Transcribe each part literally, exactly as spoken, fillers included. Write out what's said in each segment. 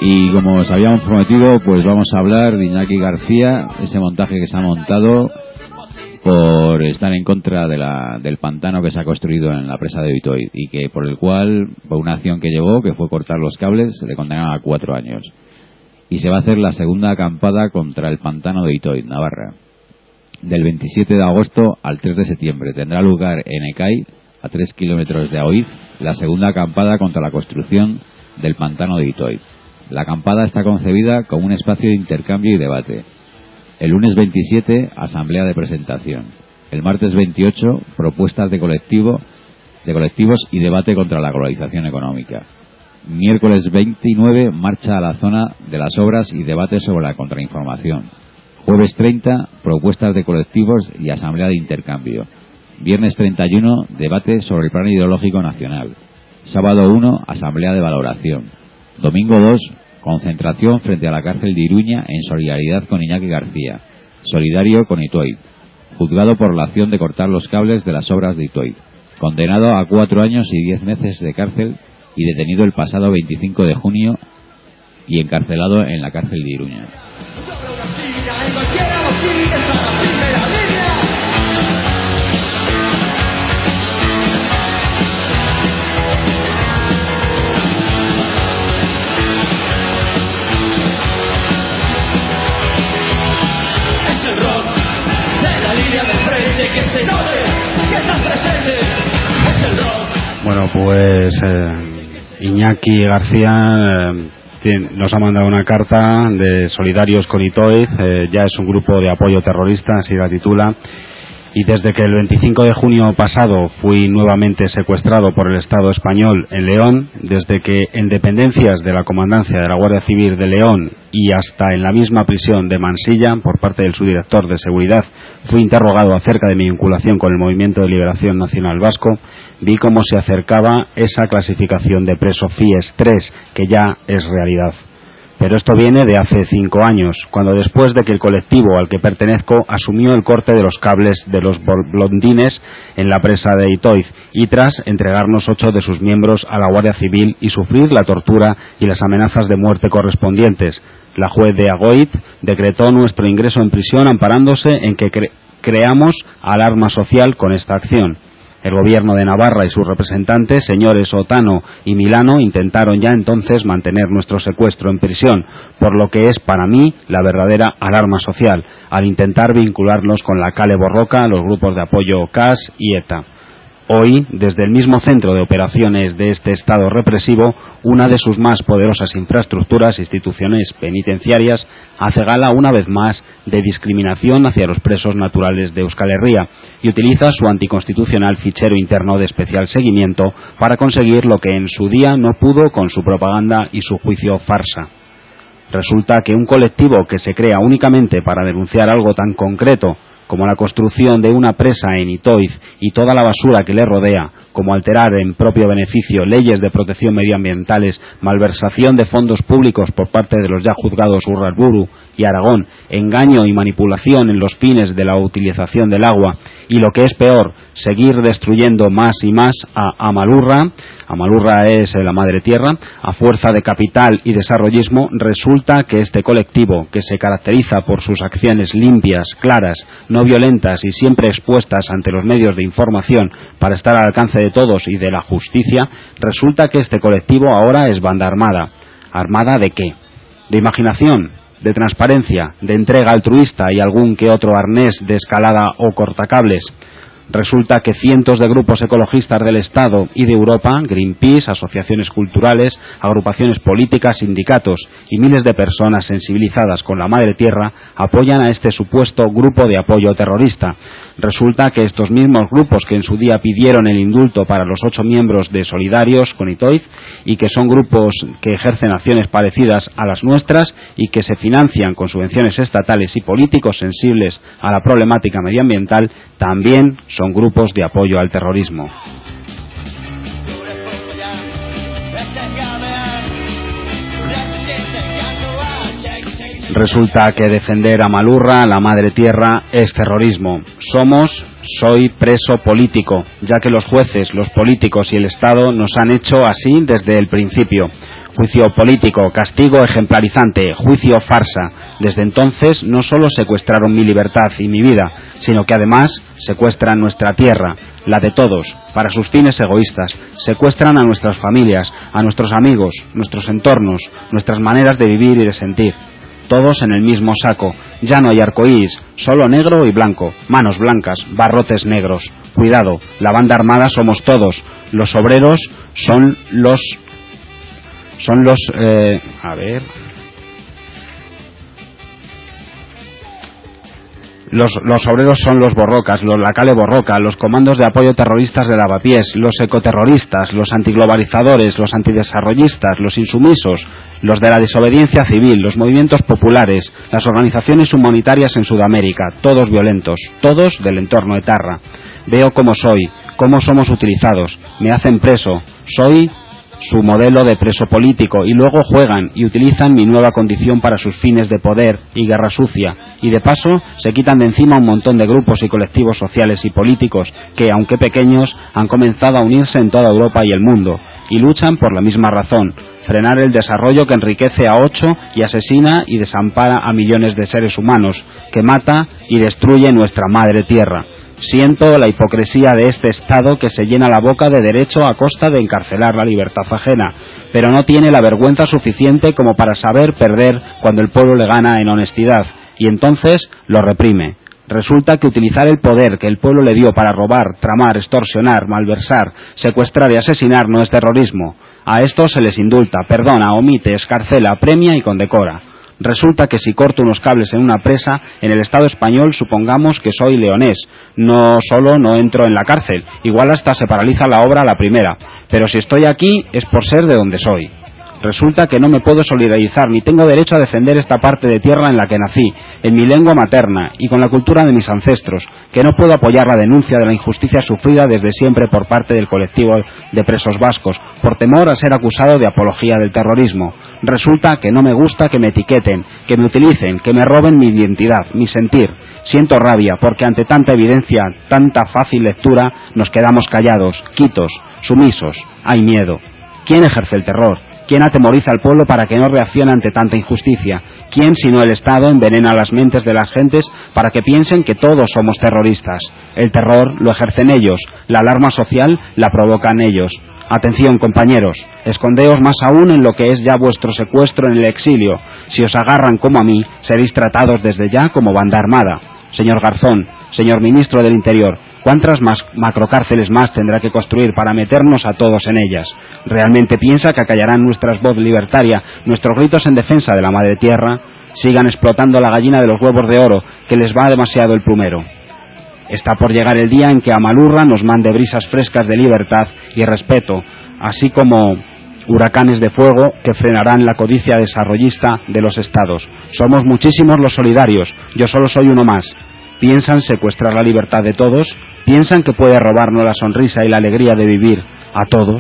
Y como os habíamos prometido, pues vamos a hablar de Iñaki García, ese montaje que se ha montado por estar en contra de la, del pantano que se ha construido en la presa de Oitoid, y que por el cual, por una acción que llevó, que fue cortar los cables, se le condenaron a cuatro años. Y se va a hacer la segunda acampada contra el pantano de Oitoid, Navarra, del veintisiete de agosto al tres de septiembre. Tendrá lugar en Ecai, a tres kilómetros de Oiz, la segunda acampada contra la construcción del pantano de Oitoid. La acampada está concebida como un espacio de intercambio y debate. El lunes veintisiete, asamblea de presentación. El martes veintiocho, propuestas de colectivo, de colectivos y debate contra la globalización económica. Miércoles veintinueve, marcha a la zona de las obras y debate sobre la contrainformación. Jueves treinta, propuestas de colectivos y asamblea de intercambio. Viernes treinta y uno, debate sobre el plan ideológico nacional. Sábado uno, asamblea de valoración. Domingo dos, concentración frente a la cárcel de Iruña en solidaridad con Iñaki García, solidario con Oitoid, juzgado por la acción de cortar los cables de las obras de Oitoid, condenado a cuatro años y diez meses de cárcel y detenido el pasado veinticinco de junio y encarcelado en la cárcel de Iruña. Bueno, pues eh, Iñaki García eh, tiene, nos ha mandado una carta de solidarios con Oitoid, eh, ya es un grupo de apoyo terrorista, así la titula, y desde que el veinticinco de junio pasado fui nuevamente secuestrado por el Estado español en León, desde que en dependencias de la Comandancia de la Guardia Civil de León y hasta en la misma prisión de Mansilla, por parte del subdirector de Seguridad, fui interrogado acerca de mi vinculación con el Movimiento de Liberación Nacional Vasco, vi cómo se acercaba esa clasificación de preso FIES tres, que ya es realidad. Pero esto viene de hace cinco años, cuando después de que el colectivo al que pertenezco asumió el corte de los cables de los blondines en la presa de Oitoid y tras entregarnos ocho de sus miembros a la Guardia Civil y sufrir la tortura y las amenazas de muerte correspondientes, la juez de Agoit decretó nuestro ingreso en prisión amparándose en que cre- creamos alarma social con esta acción. El gobierno de Navarra y sus representantes, señores Otano y Milano, intentaron ya entonces mantener nuestro secuestro en prisión, por lo que es para mí la verdadera alarma social, al intentar vincularnos con la Kale Borroka, los grupos de apoyo C A S y ETA. Hoy, desde el mismo centro de operaciones de este Estado represivo, una de sus más poderosas infraestructuras, instituciones penitenciarias, hace gala una vez más de discriminación hacia los presos naturales de Euskal Herria y utiliza su anticonstitucional fichero interno de especial seguimiento para conseguir lo que en su día no pudo con su propaganda y su juicio farsa. Resulta que un colectivo que se crea únicamente para denunciar algo tan concreto como la construcción de una presa en Oitoid y toda la basura que le rodea, como alterar en propio beneficio leyes de protección medioambientales, malversación de fondos públicos por parte de los ya juzgados Urrarburu y Aragón, engaño y manipulación en los fines de la utilización del agua y, lo que es peor, seguir destruyendo más y más a Amalurra, Amalurra es la madre tierra, a fuerza de capital y desarrollismo. Resulta que este colectivo, que se caracteriza por sus acciones limpias, claras, no violentas y siempre expuestas ante los medios de información para estar al alcance de todos y de la justicia, resulta que este colectivo ahora es banda armada. ¿Armada de qué? ¿De imaginación? ¿De transparencia? ¿De entrega altruista y algún que otro arnés de escalada o cortacables? Resulta que cientos de grupos ecologistas del Estado y de Europa, Greenpeace, asociaciones culturales, agrupaciones políticas, sindicatos y miles de personas sensibilizadas con la madre tierra apoyan a este supuesto grupo de apoyo terrorista. Resulta que estos mismos grupos que en su día pidieron el indulto para los ocho miembros de Solidarios con Oitoid y que son grupos que ejercen acciones parecidas a las nuestras y que se financian con subvenciones estatales y políticos sensibles a la problemática medioambiental, también son grupos de apoyo al terrorismo. Resulta que defender a Amalurra, la madre tierra, es terrorismo. Somos, soy preso político, ya que los jueces, los políticos y el Estado nos han hecho así desde el principio. Juicio político, castigo ejemplarizante, juicio farsa. Desde entonces no solo secuestraron mi libertad y mi vida, sino que además secuestran nuestra tierra, la de todos, para sus fines egoístas. Secuestran a nuestras familias, a nuestros amigos, nuestros entornos, nuestras maneras de vivir y de sentir. Todos en el mismo saco. Ya no hay arcoíris, solo negro y blanco, manos blancas, barrotes negros. Cuidado, la banda armada somos todos. Los obreros son los... Son los... Eh, a ver... Los, los obreros son los borrocas, los lacale borroca, los comandos de apoyo terroristas de lavapiés, los ecoterroristas, los antiglobalizadores, los antidesarrollistas, los insumisos, los de la desobediencia civil, los movimientos populares, las organizaciones humanitarias en Sudamérica, todos violentos, todos del entorno etarra. Veo cómo soy, cómo somos utilizados, me hacen preso, soy su modelo de preso político y luego juegan y utilizan mi nueva condición para sus fines de poder y guerra sucia y de paso se quitan de encima un montón de grupos y colectivos sociales y políticos que, aunque pequeños, han comenzado a unirse en toda Europa y el mundo y luchan por la misma razón, frenar el desarrollo que enriquece a ocho y asesina y desampara a millones de seres humanos, que mata y destruye nuestra madre tierra. Siento la hipocresía de este Estado que se llena la boca de derecho a costa de encarcelar la libertad ajena, pero no tiene la vergüenza suficiente como para saber perder cuando el pueblo le gana en honestidad, y entonces lo reprime. Resulta que utilizar el poder que el pueblo le dio para robar, tramar, extorsionar, malversar, secuestrar y asesinar no es terrorismo. A estos se les indulta, perdona, omite, escarcela, premia y condecora. Resulta que si corto unos cables en una presa, en el Estado español supongamos que soy leonés. No solo no entro en la cárcel, igual hasta se paraliza la obra a la primera. Pero si estoy aquí es por ser de donde soy. Resulta que no me puedo solidarizar ni tengo derecho a defender esta parte de tierra en la que nací, en mi lengua materna y con la cultura de mis ancestros, que no puedo apoyar la denuncia de la injusticia sufrida desde siempre por parte del colectivo de presos vascos, por temor a ser acusado de apología del terrorismo. Resulta que no me gusta que me etiqueten, que me utilicen, que me roben mi identidad, mi sentir. Siento rabia porque ante tanta evidencia, tanta fácil lectura, nos quedamos callados, quitos, sumisos. Hay miedo. ¿Quién ejerce el terror? ¿Quién atemoriza al pueblo para que no reaccione ante tanta injusticia? ¿Quién, sino el Estado, envenena las mentes de las gentes para que piensen que todos somos terroristas? El terror lo ejercen ellos, la alarma social la provocan ellos. Atención, compañeros, escondeos más aún en lo que es ya vuestro secuestro en el exilio. Si os agarran como a mí, seréis tratados desde ya como banda armada. Señor Garzón, señor ministro del Interior, ¿cuántas más macrocárceles más tendrá que construir para meternos a todos en ellas? ¿Realmente piensa que acallarán nuestra voz libertaria, nuestros gritos en defensa de la madre tierra? Sigan explotando la gallina de los huevos de oro, que les va demasiado el plumero. Está por llegar el día en que Amalurra nos mande brisas frescas de libertad y respeto, así como huracanes de fuego que frenarán la codicia desarrollista de los estados. Somos muchísimos los solidarios, yo solo soy uno más. ¿Piensan secuestrar la libertad de todos? ¿Piensan que puede robarnos la sonrisa y la alegría de vivir a todos?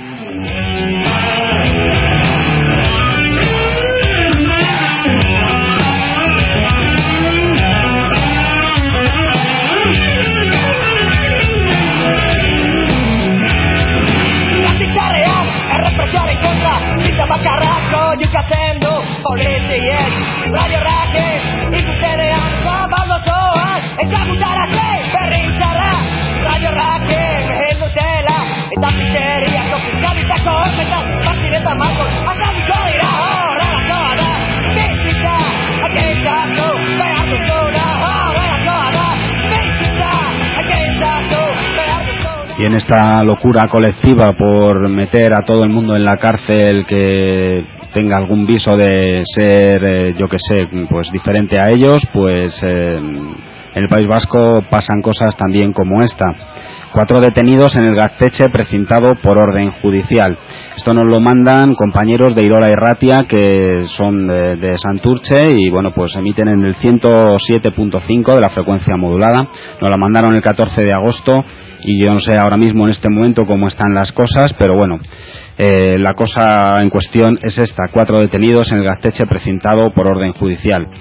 Y en esta locura colectiva por meter a todo el mundo en la cárcel que tenga algún viso de ser, eh, yo que sé, pues diferente a ellos, pues eh, en el País Vasco pasan cosas también como esta. Cuatro detenidos en el Gaztetxe precintado por orden judicial. Esto nos lo mandan compañeros de Irola y Ratia, que son de, de Santurce, y bueno, pues emiten en el ciento siete punto cinco de la frecuencia modulada. Nos la mandaron el catorce de agosto y yo no sé ahora mismo en este momento cómo están las cosas, pero bueno, eh, la cosa en cuestión es esta: cuatro detenidos en el Gaztetxe precintado por orden judicial.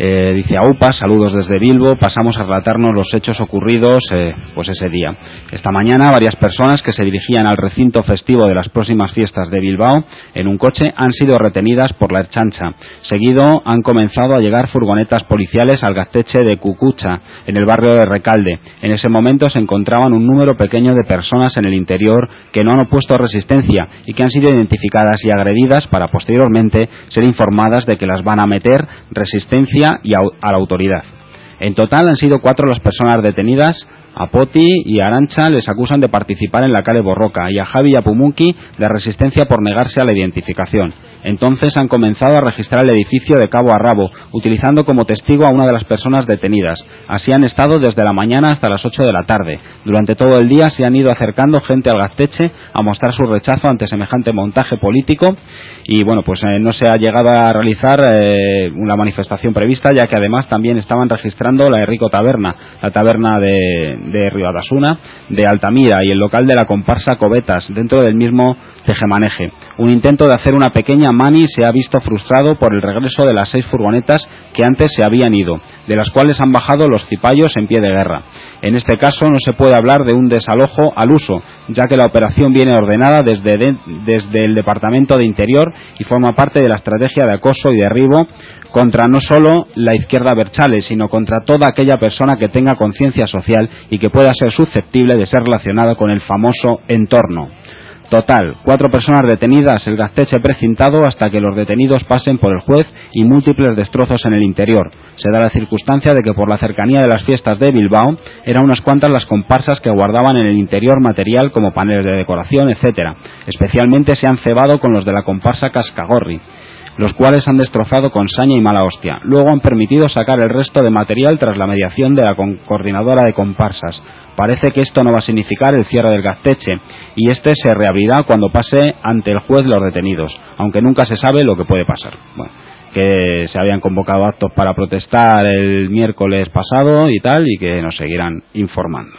Eh, dice AUPA, saludos desde Bilbo, pasamos a relatarnos los hechos ocurridos eh, pues ese día. Esta mañana varias personas que se dirigían al recinto festivo de las próximas fiestas de Bilbao en un coche han sido retenidas por la Ertzaintza. Seguido han comenzado a llegar furgonetas policiales al Gaztetxe de Cucucha, en el barrio de Recalde. En ese momento se encontraban un número pequeño de personas en el interior que no han opuesto resistencia y que han sido identificadas y agredidas para posteriormente ser informadas de que las van a meter resistencia y a, a la autoridad. En total han sido cuatro las personas detenidas. A Poti y a Arantxa les acusan de participar en la Kale Borroka y a Javi y a Pumuki de resistencia por negarse a la identificación. Entonces han comenzado a registrar el edificio de cabo a rabo, utilizando como testigo a una de las personas detenidas. Así han estado desde la mañana hasta las ocho de la tarde. Durante todo el día se han ido acercando gente al Gaztetxe a mostrar su rechazo ante semejante montaje político y bueno, pues eh, no se ha llegado a realizar eh, una manifestación prevista, ya que además también estaban registrando la Herrico Taberna, la taberna de, de Ribadasuna, de Altamira y el local de la comparsa Cobetas, dentro del mismo tejemaneje. Un intento de hacer una pequeña mani se ha visto frustrado por el regreso de las seis furgonetas que antes se habían ido, de las cuales han bajado los cipayos en pie de guerra. En este caso no se puede hablar de un desalojo al uso, ya que la operación viene ordenada desde, de, desde el Departamento de Interior y forma parte de la estrategia de acoso y derribo contra no solo la izquierda abertzale, sino contra toda aquella persona que tenga conciencia social y que pueda ser susceptible de ser relacionada con el famoso entorno. Total, cuatro personas detenidas, el Gaztetxe precintado hasta que los detenidos pasen por el juez y múltiples destrozos en el interior. Se da la circunstancia de que por la cercanía de las fiestas de Bilbao eran unas cuantas las comparsas que guardaban en el interior material como paneles de decoración, etcétera. Especialmente se han cebado con los de la comparsa Cascagorri, los cuales han destrozado con saña y mala hostia. Luego han permitido sacar el resto de material tras la mediación de la coordinadora de comparsas. Parece que esto no va a significar el cierre del Gaztetxe y este se reabrirá cuando pase ante el juez los detenidos, aunque nunca se sabe lo que puede pasar. Bueno, que se habían convocado actos para protestar el miércoles pasado y tal, y que nos seguirán informando.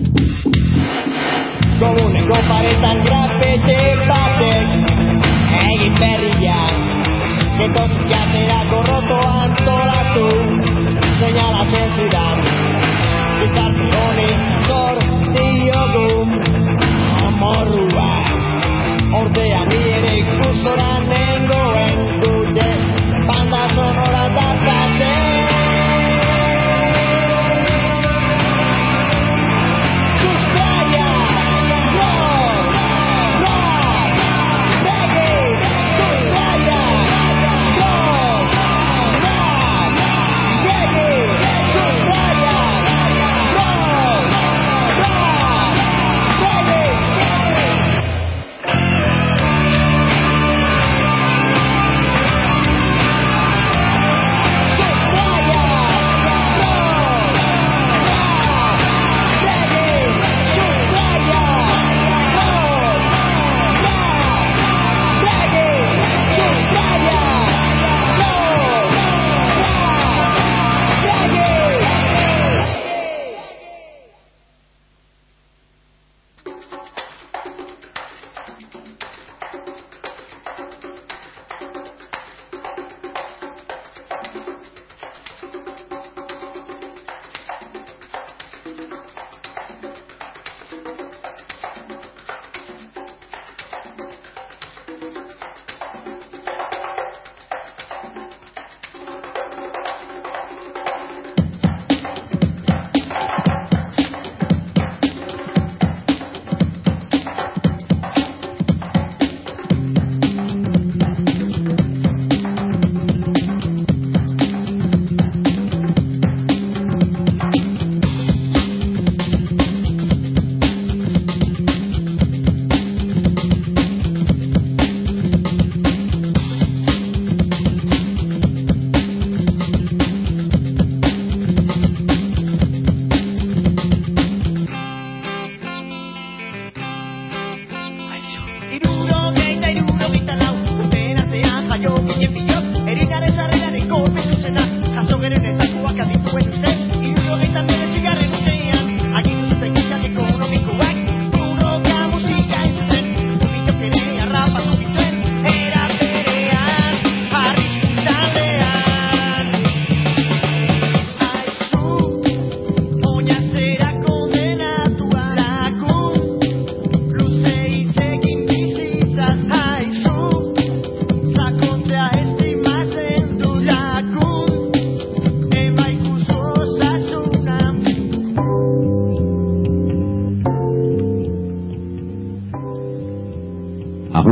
Komuneko paretan grafete batek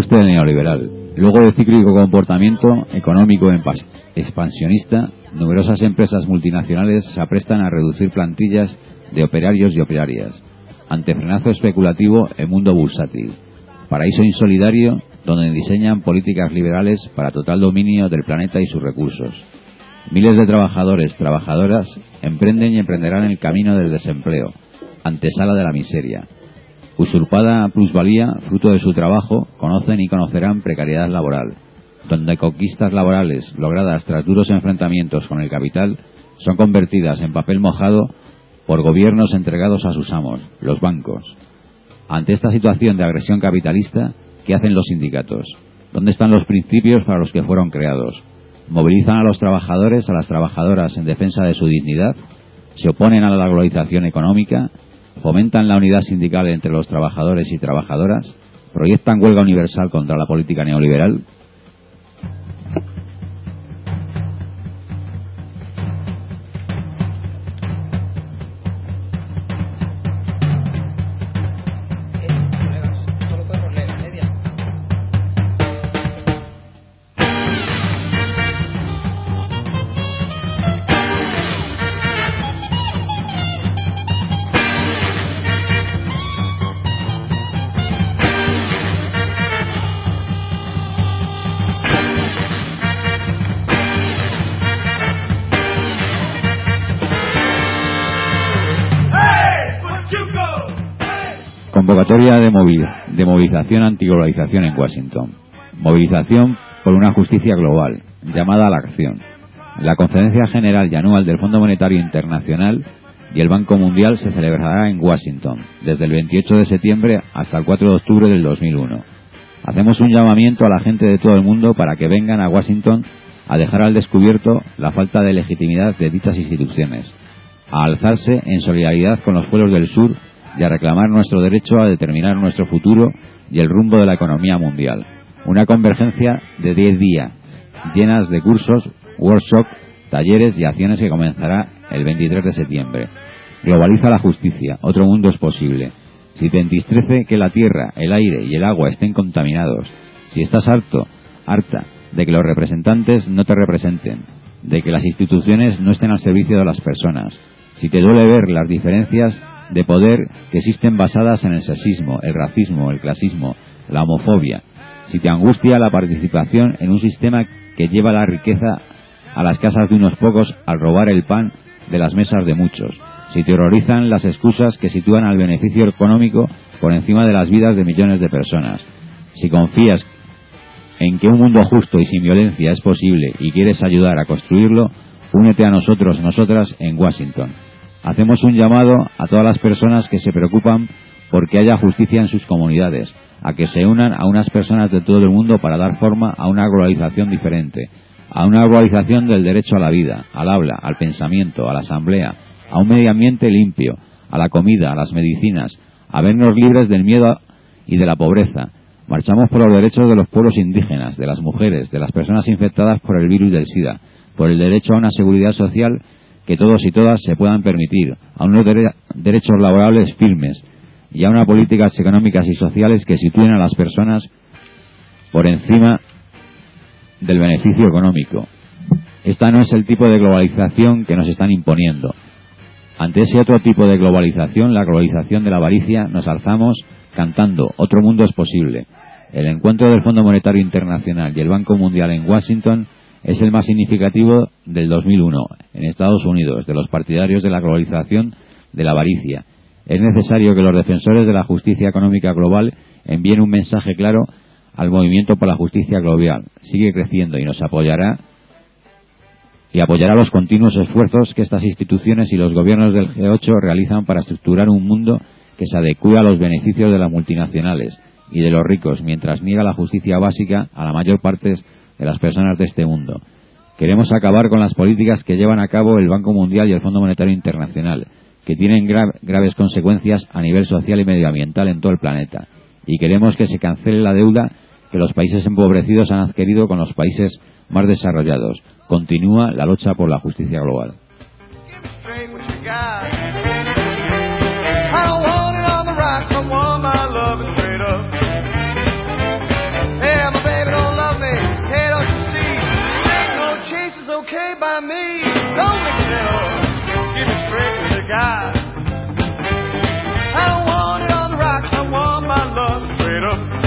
coste del neoliberal. Luego del cíclico comportamiento económico expansionista, numerosas empresas multinacionales se aprestan a reducir plantillas de operarios y operarias. Ante frenazo especulativo, el mundo bursátil. Paraíso insolidario donde diseñan políticas liberales para total dominio del planeta y sus recursos. Miles de trabajadores, trabajadoras, emprenden y emprenderán el camino del desempleo, antesala de la miseria. Usurpada plusvalía, fruto de su trabajo, conocen y conocerán precariedad laboral, donde conquistas laborales logradas tras duros enfrentamientos con el capital son convertidas en papel mojado por gobiernos entregados a sus amos, los bancos. Ante esta situación de agresión capitalista, ¿qué hacen los sindicatos? ¿Dónde están los principios para los que fueron creados? ¿Movilizan a los trabajadores, a las trabajadoras en defensa de su dignidad? ¿Se oponen a la globalización económica? ¿Fomentan la unidad sindical entre los trabajadores y trabajadoras? ¿Proyectan huelga universal contra la política neoliberal? Convocatoria de, movil, de movilización antiglobalización en Washington. Movilización por una justicia global, llamada a la acción. La Conferencia General y Anual del Fondo Monetario Internacional y el Banco Mundial se celebrará en Washington, desde el veintiocho de septiembre hasta el cuatro de octubre del dos mil uno. Hacemos un llamamiento a la gente de todo el mundo para que vengan a Washington a dejar al descubierto la falta de legitimidad de dichas instituciones, a alzarse en solidaridad con los pueblos del sur y a reclamar nuestro derecho a determinar nuestro futuro y el rumbo de la economía mundial. Una convergencia de diez días, llenas de cursos, workshops, talleres y acciones que comenzará el veintitrés de septiembre. Globaliza la justicia, otro mundo es posible. Si te entristece que la tierra, el aire y el agua estén contaminados, si estás harto, harta de que los representantes no te representen, de que las instituciones no estén al servicio de las personas, si te duele ver las diferencias de poder que existen basadas en el sexismo, el racismo, el clasismo, la homofobia, si te angustia la participación en un sistema que lleva la riqueza a las casas de unos pocos al robar el pan de las mesas de muchos, si te horrorizan las excusas que sitúan al beneficio económico por encima de las vidas de millones de personas, si confías en que un mundo justo y sin violencia es posible y quieres ayudar a construirlo, únete a nosotros, nosotras en Washington. Hacemos un llamado a todas las personas que se preocupan por que haya justicia en sus comunidades, a que se unan a unas personas de todo el mundo para dar forma a una globalización diferente, a una globalización del derecho a la vida, al habla, al pensamiento, a la asamblea, a un medio ambiente limpio, a la comida, a las medicinas, a vernos libres del miedo y de la pobreza. Marchamos por los derechos de los pueblos indígenas, de las mujeres, de las personas infectadas por el virus del SIDA, por el derecho a una seguridad social que todos y todas se puedan permitir, a unos dere- derechos laborables firmes y a unas políticas económicas y sociales que sitúen a las personas por encima del beneficio económico. Esta no es el tipo de globalización que nos están imponiendo. Ante ese otro tipo de globalización, la globalización de la avaricia, nos alzamos cantando «Otro mundo es posible». El encuentro del Fondo Monetario Internacional y el Banco Mundial en Washington es el más significativo del dos mil uno en Estados Unidos, de los partidarios de la globalización de la avaricia. Es necesario que los defensores de la justicia económica global envíen un mensaje claro al movimiento por la justicia global. Sigue creciendo y nos apoyará y apoyará los continuos esfuerzos que estas instituciones y los gobiernos del G ocho realizan para estructurar un mundo que se adecue a los beneficios de las multinacionales y de los ricos, mientras niega la justicia básica a la mayor parte de las personas de este mundo. Queremos acabar con las políticas que llevan a cabo el Banco Mundial y el Fondo Monetario Internacional, que tienen gra- graves consecuencias a nivel social y medioambiental en todo el planeta. Y queremos que se cancele la deuda que los países empobrecidos han adquirido con los países más desarrollados. Continúa la lucha por la justicia global. okay by me. Don't mix it up. Give it straight to the guy. I don't want it on the rocks. I want my love straight up.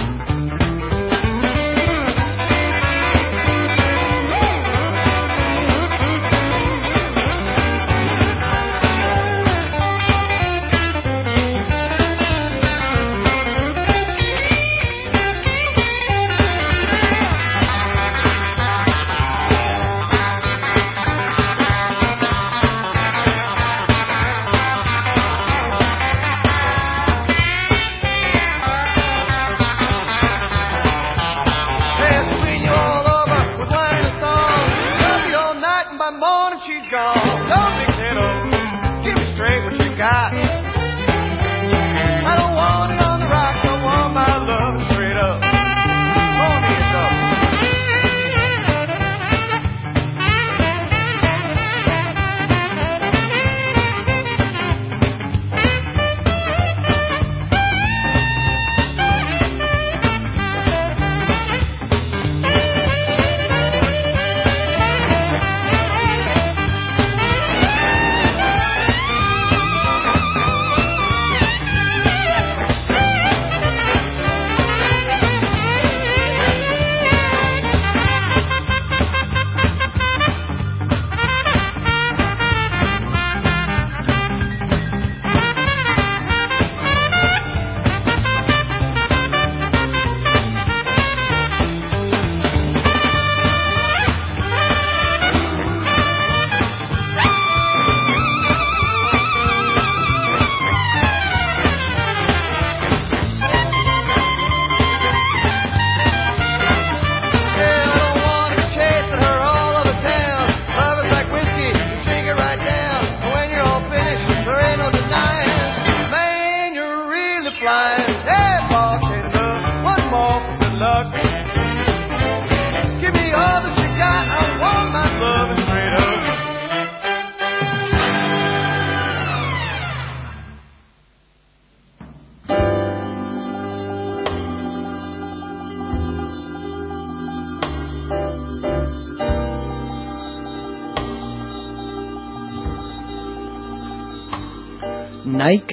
Nike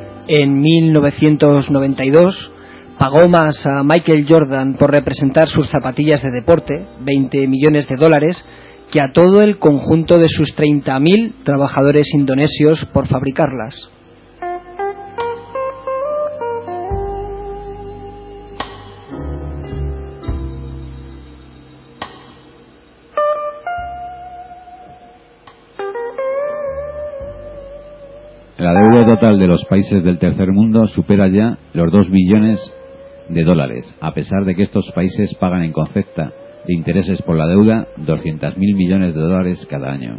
en mil novecientos noventa y dos pagó más a Michael Jordan por representar sus zapatillas de deporte, veinte millones de dólares, que a todo el conjunto de sus treinta mil trabajadores indonesios por fabricarlas. La deuda total de los países del tercer mundo supera ya los dos billones de dólares, a pesar de que estos países pagan en concepto de intereses por la deuda doscientos mil millones de dólares cada año.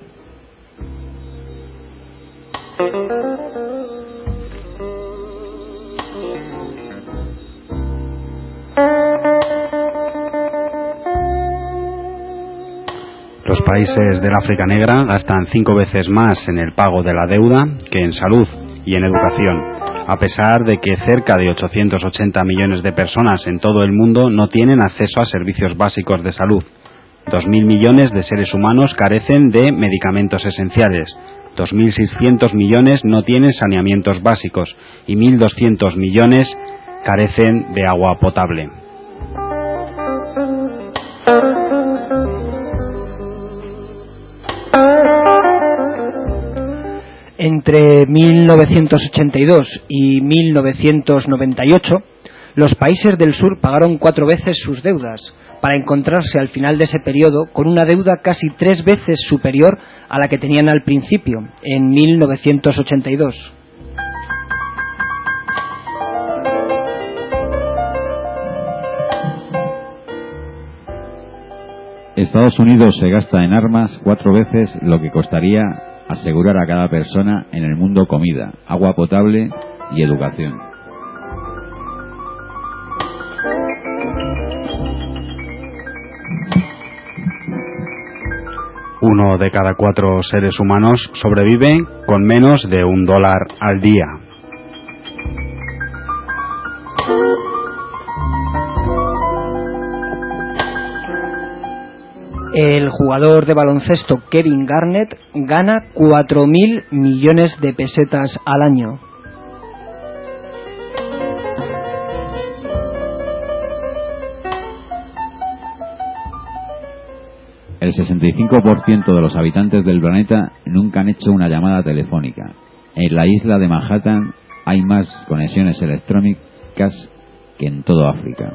Los países del África Negra gastan cinco veces más en el pago de la deuda que en salud y en educación, a pesar de que cerca de ochocientos ochenta millones de personas en todo el mundo no tienen acceso a servicios básicos de salud. dos mil millones de seres humanos carecen de medicamentos esenciales, dos mil seiscientos millones no tienen saneamientos básicos y mil doscientos millones carecen de agua potable. Entre mil novecientos ochenta y dos y mil novecientos noventa y ocho, los países del sur pagaron cuatro veces sus deudas, para encontrarse al final de ese periodo con una deuda casi tres veces superior a la que tenían al principio, en mil novecientos ochenta y dos. Estados Unidos se gasta en armas cuatro veces lo que costaría asegurar a cada persona en el mundo comida, agua potable y educación. Uno de cada cuatro seres humanos sobrevive con menos de un dólar al día. El jugador de baloncesto Kevin Garnett gana cuatro mil millones de pesetas al año. El sesenta y cinco por ciento de los habitantes del planeta nunca han hecho una llamada telefónica. En la isla de Manhattan hay más conexiones electrónicas que en todo África.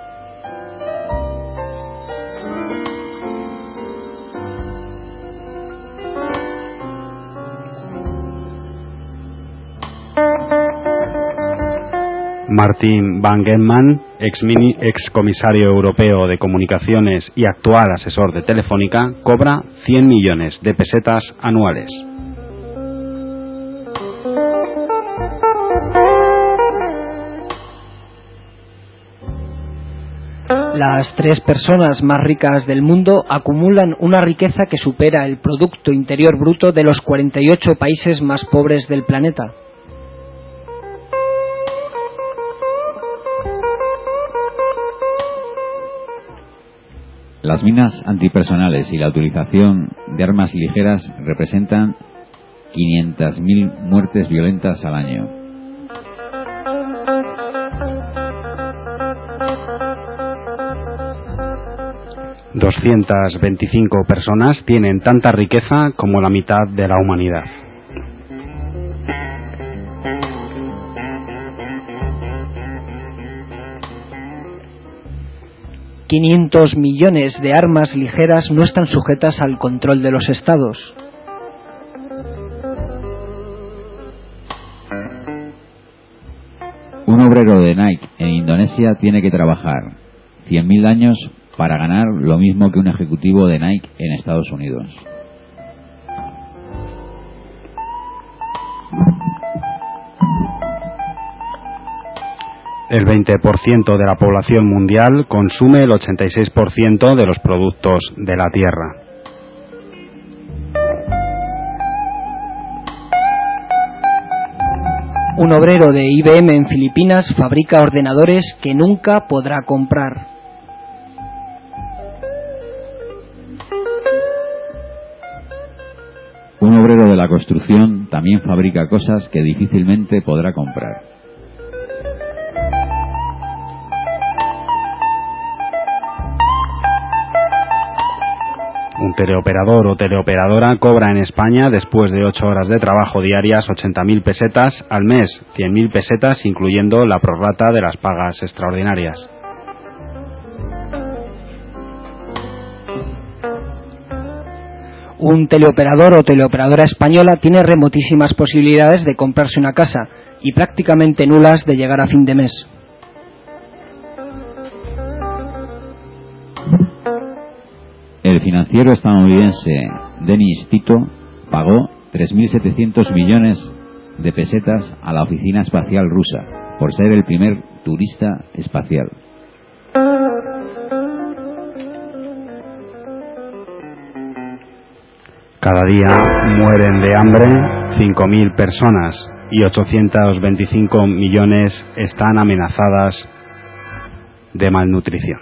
Martin Van Genman, ex, mini, ex comisario europeo de comunicaciones y actual asesor de Telefónica, cobra cien millones de pesetas anuales. Las tres personas más ricas del mundo acumulan una riqueza que supera el Producto Interior Bruto de los cuarenta y ocho países más pobres del planeta. Las minas antipersonales y la utilización de armas ligeras representan quinientas mil muertes violentas al año. doscientas veinticinco personas tienen tanta riqueza como la mitad de la humanidad. quinientos millones de armas ligeras no están sujetas al control de los estados. Un obrero de Nike en Indonesia tiene que trabajar cien mil años para ganar lo mismo que un ejecutivo de Nike en Estados Unidos. El veinte por ciento de la población mundial consume el ochenta y seis por ciento de los productos de la Tierra. Un obrero de I B M en Filipinas fabrica ordenadores que nunca podrá comprar. Un obrero de la construcción también fabrica cosas que difícilmente podrá comprar. Un teleoperador o teleoperadora cobra en España, después de ocho horas de trabajo diarias, ochenta mil pesetas, al mes cien mil pesetas, incluyendo la prorrata de las pagas extraordinarias. Un teleoperador o teleoperadora española tiene remotísimas posibilidades de comprarse una casa y prácticamente nulas de llegar a fin de mes. El financiero estadounidense Dennis Tito pagó tres mil setecientos millones de pesetas a la Oficina Espacial Rusa por ser el primer turista espacial. Cada día mueren de hambre cinco mil personas y ochocientos veinticinco millones están amenazadas de malnutrición.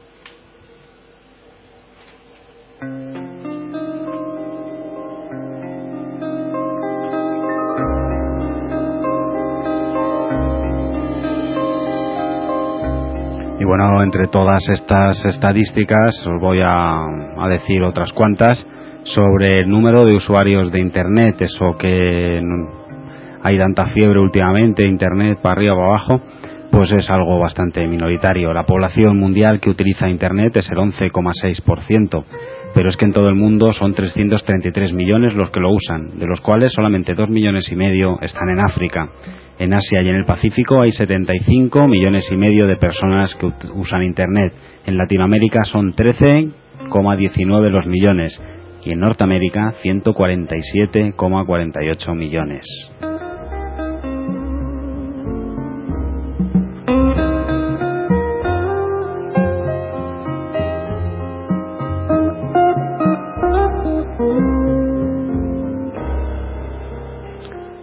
Y bueno, entre todas estas estadísticas os voy a, a decir otras cuantas sobre el número de usuarios de Internet, eso que hay tanta fiebre últimamente, Internet para arriba o para abajo, pues es algo bastante minoritario. La población mundial que utiliza Internet es el once coma seis por ciento, pero es que en todo el mundo son trescientos treinta y tres millones los que lo usan, de los cuales solamente dos millones y medio están en África. En Asia y en el Pacífico hay setenta y cinco millones y medio de personas que usan Internet. En Latinoamérica son trece coma diecinueve los millones y en Norteamérica ciento cuarenta y siete coma cuarenta y ocho millones.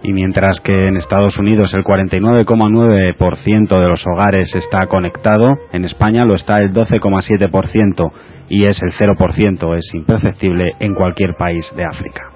Y mientras que en Estados Unidos el cuarenta y nueve coma nueve por ciento de los hogares está conectado, en España lo está el doce coma siete por ciento y es el cero por ciento, es imperceptible en cualquier país de África.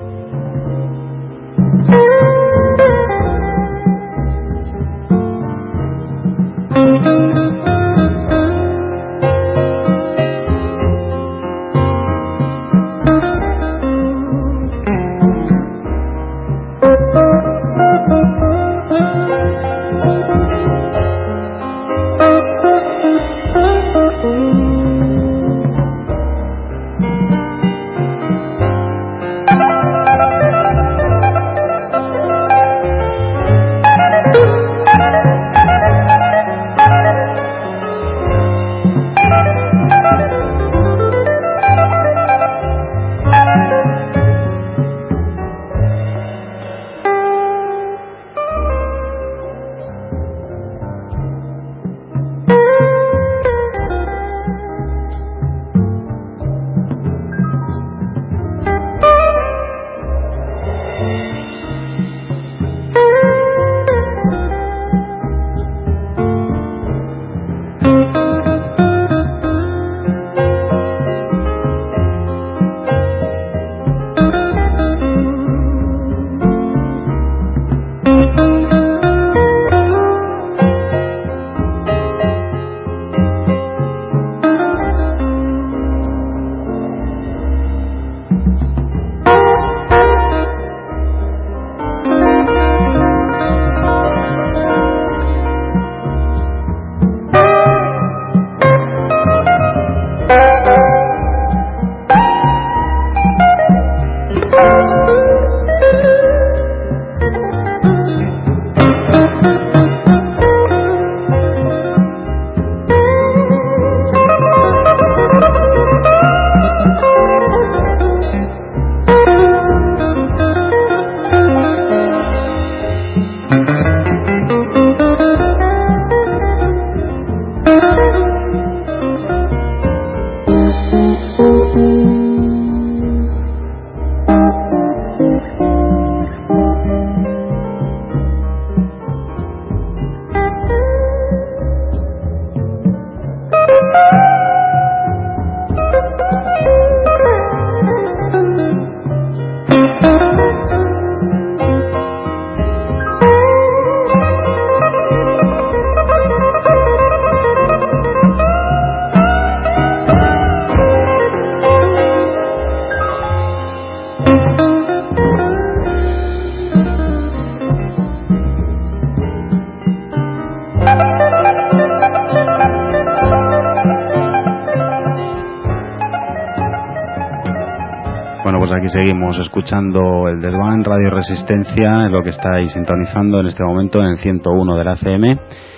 Seguimos escuchando el Desván Radio Resistencia, lo que estáis sintonizando en este momento en el ciento uno de la F M.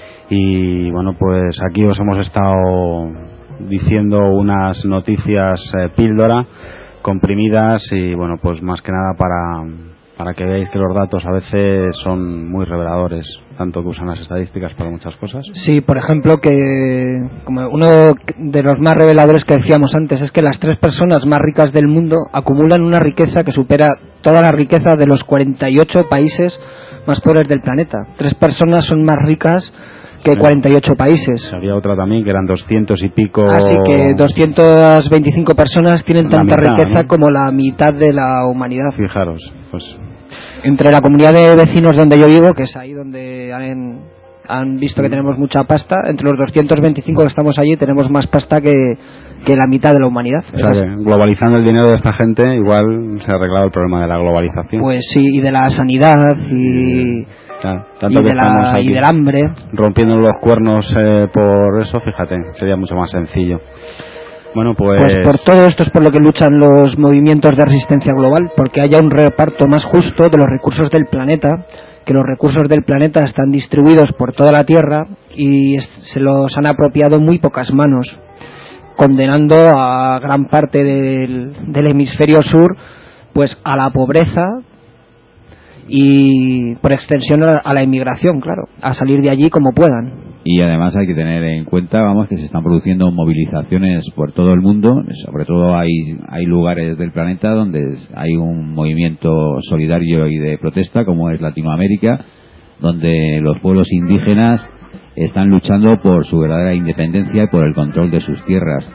Y bueno, pues aquí os hemos estado diciendo unas noticias eh, píldora, comprimidas, y bueno, pues más que nada para, para que veáis que los datos a veces son muy reveladores, tanto que usan las estadísticas para muchas cosas. Sí, por ejemplo, que como uno de los más reveladores que decíamos antes es que las tres personas más ricas del mundo acumulan una riqueza que supera toda la riqueza de los cuarenta y ocho países más pobres del planeta. Tres personas son más ricas que cuarenta y ocho países. Había otra también que eran doscientos y pico. Así que doscientas veinticinco personas tienen tanta mitad, riqueza, ¿no?, como la mitad de la humanidad. Fijaros, pues entre la comunidad de vecinos donde yo vivo, que es ahí donde han, han visto que tenemos mucha pasta, entre los doscientos veinticinco que estamos allí tenemos más pasta que, que la mitad de la humanidad. O sea, que globalizando el dinero de esta gente igual se ha arreglado el problema de la globalización. Pues sí, y de la sanidad y, claro, tanto y, que de la, estamos aquí y del hambre. Rompiendo los cuernos eh, por eso, fíjate, sería mucho más sencillo. Bueno, pues... pues por todo esto es por lo que luchan los movimientos de resistencia global, porque haya un reparto más justo de los recursos del planeta, que los recursos del planeta están distribuidos por toda la Tierra y se los han apropiado muy pocas manos, condenando a gran parte del, del hemisferio sur pues a la pobreza y por extensión a la inmigración, claro, a salir de allí como puedan. Y además hay que tener en cuenta, vamos, que se están produciendo movilizaciones por todo el mundo, sobre todo hay, hay lugares del planeta donde hay un movimiento solidario y de protesta, como es Latinoamérica, donde los pueblos indígenas están luchando por su verdadera independencia y por el control de sus tierras.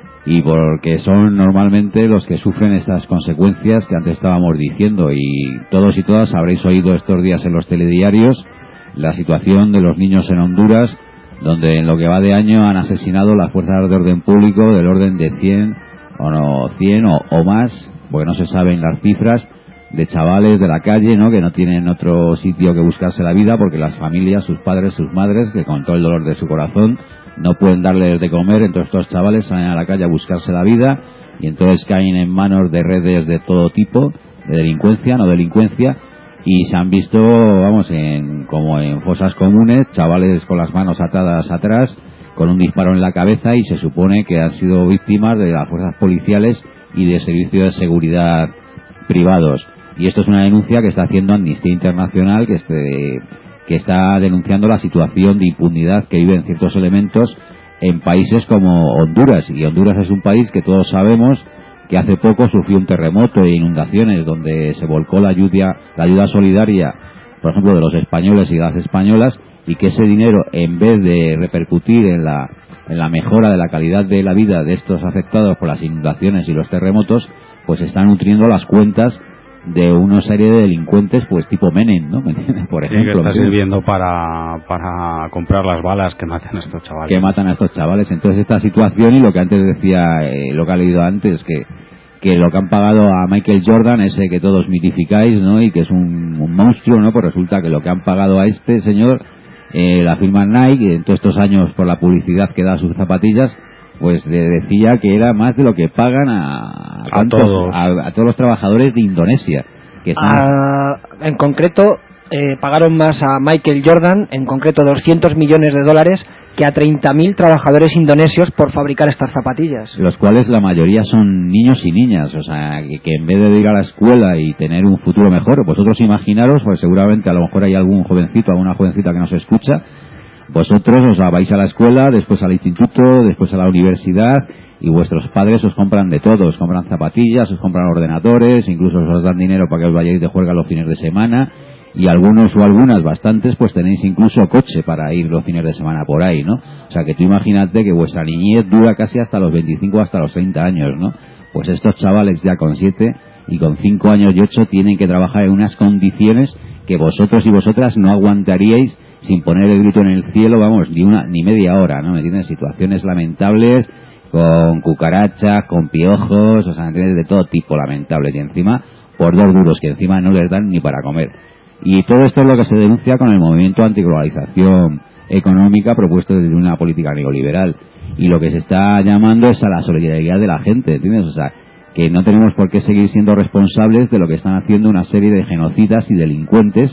Y porque son normalmente los que sufren estas consecuencias que antes estábamos diciendo, y todos y todas habréis oído estos días en los telediarios la situación de los niños en Honduras, donde en lo que va de año han asesinado las fuerzas de orden público del orden de cien o no cien o, o más, porque no se saben las cifras, de chavales de la calle, ¿no?, que no tienen otro sitio que buscarse la vida, porque las familias, sus padres, sus madres, que con todo el dolor de su corazón no pueden darles de comer, entonces estos chavales salen a la calle a buscarse la vida y entonces caen en manos de redes de todo tipo, de delincuencia, no delincuencia, y se han visto, vamos, en, como en fosas comunes, chavales con las manos atadas atrás, con un disparo en la cabeza, y se supone que han sido víctimas de las fuerzas policiales y de servicios de seguridad privados. Y esto es una denuncia que está haciendo Amnistía Internacional, que, este, que está denunciando la situación de impunidad que viven ciertos elementos en países como Honduras. Y Honduras es un país que todos sabemos que hace poco sufrió un terremoto e inundaciones donde se volcó la ayuda, la ayuda solidaria, por ejemplo, de los españoles y las españolas, y que ese dinero, en vez de repercutir en la, en la mejora de la calidad de la vida de estos afectados por las inundaciones y los terremotos, pues está nutriendo las cuentas de una serie de delincuentes, pues tipo Menem, ¿no? ¿Me entiendes? Por ejemplo, sí, que está sirviendo para, para comprar las balas que matan a estos chavales. Que matan a estos chavales. Entonces esta situación, y lo que antes decía, eh, lo que ha leído antes, que que lo que han pagado a Michael Jordan, ese que todos mitificáis, ¿no?, y que es un, un monstruo, ¿no?, pues resulta que lo que han pagado a este señor, eh, la firma Nike, en todos estos años por la publicidad que da a sus zapatillas, pues le decía que era más de lo que pagan a, a, todos. a, a todos los trabajadores de Indonesia. Que están... ah, en concreto, eh, pagaron más a Michael Jordan, en concreto doscientos millones de dólares, que a treinta mil trabajadores indonesios por fabricar estas zapatillas. Los cuales la mayoría son niños y niñas, o sea, que, que en vez de ir a la escuela y tener un futuro mejor, vosotros imaginaros, pues seguramente a lo mejor hay algún jovencito, alguna jovencita que nos escucha, vosotros os vais a la escuela, después al instituto, después a la universidad, y vuestros padres os compran de todo, os compran zapatillas, os compran ordenadores, incluso os dan dinero para que os vayáis de juerga los fines de semana, y algunos o algunas, bastantes, pues tenéis incluso coche para ir los fines de semana por ahí, ¿no? O sea, que tú imagínate que vuestra niñez dura casi hasta los veinticinco, hasta los treinta años, ¿no? Pues estos chavales ya con siete y con cinco años y ocho tienen que trabajar en unas condiciones que vosotros y vosotras no aguantaríais sin poner el grito en el cielo, vamos, ni una ni media hora, ¿no? ¿Me entiendes? Situaciones lamentables, con cucarachas, con piojos, o sea, ¿entiendes? De todo tipo lamentables, y encima por dos duros que encima no les dan ni para comer. Y todo esto es lo que se denuncia con el movimiento antiglobalización económica propuesto desde una política neoliberal. Y lo que se está llamando es a la solidaridad de la gente, ¿entiendes? O sea, que no tenemos por qué seguir siendo responsables de lo que están haciendo una serie de genocidas y delincuentes,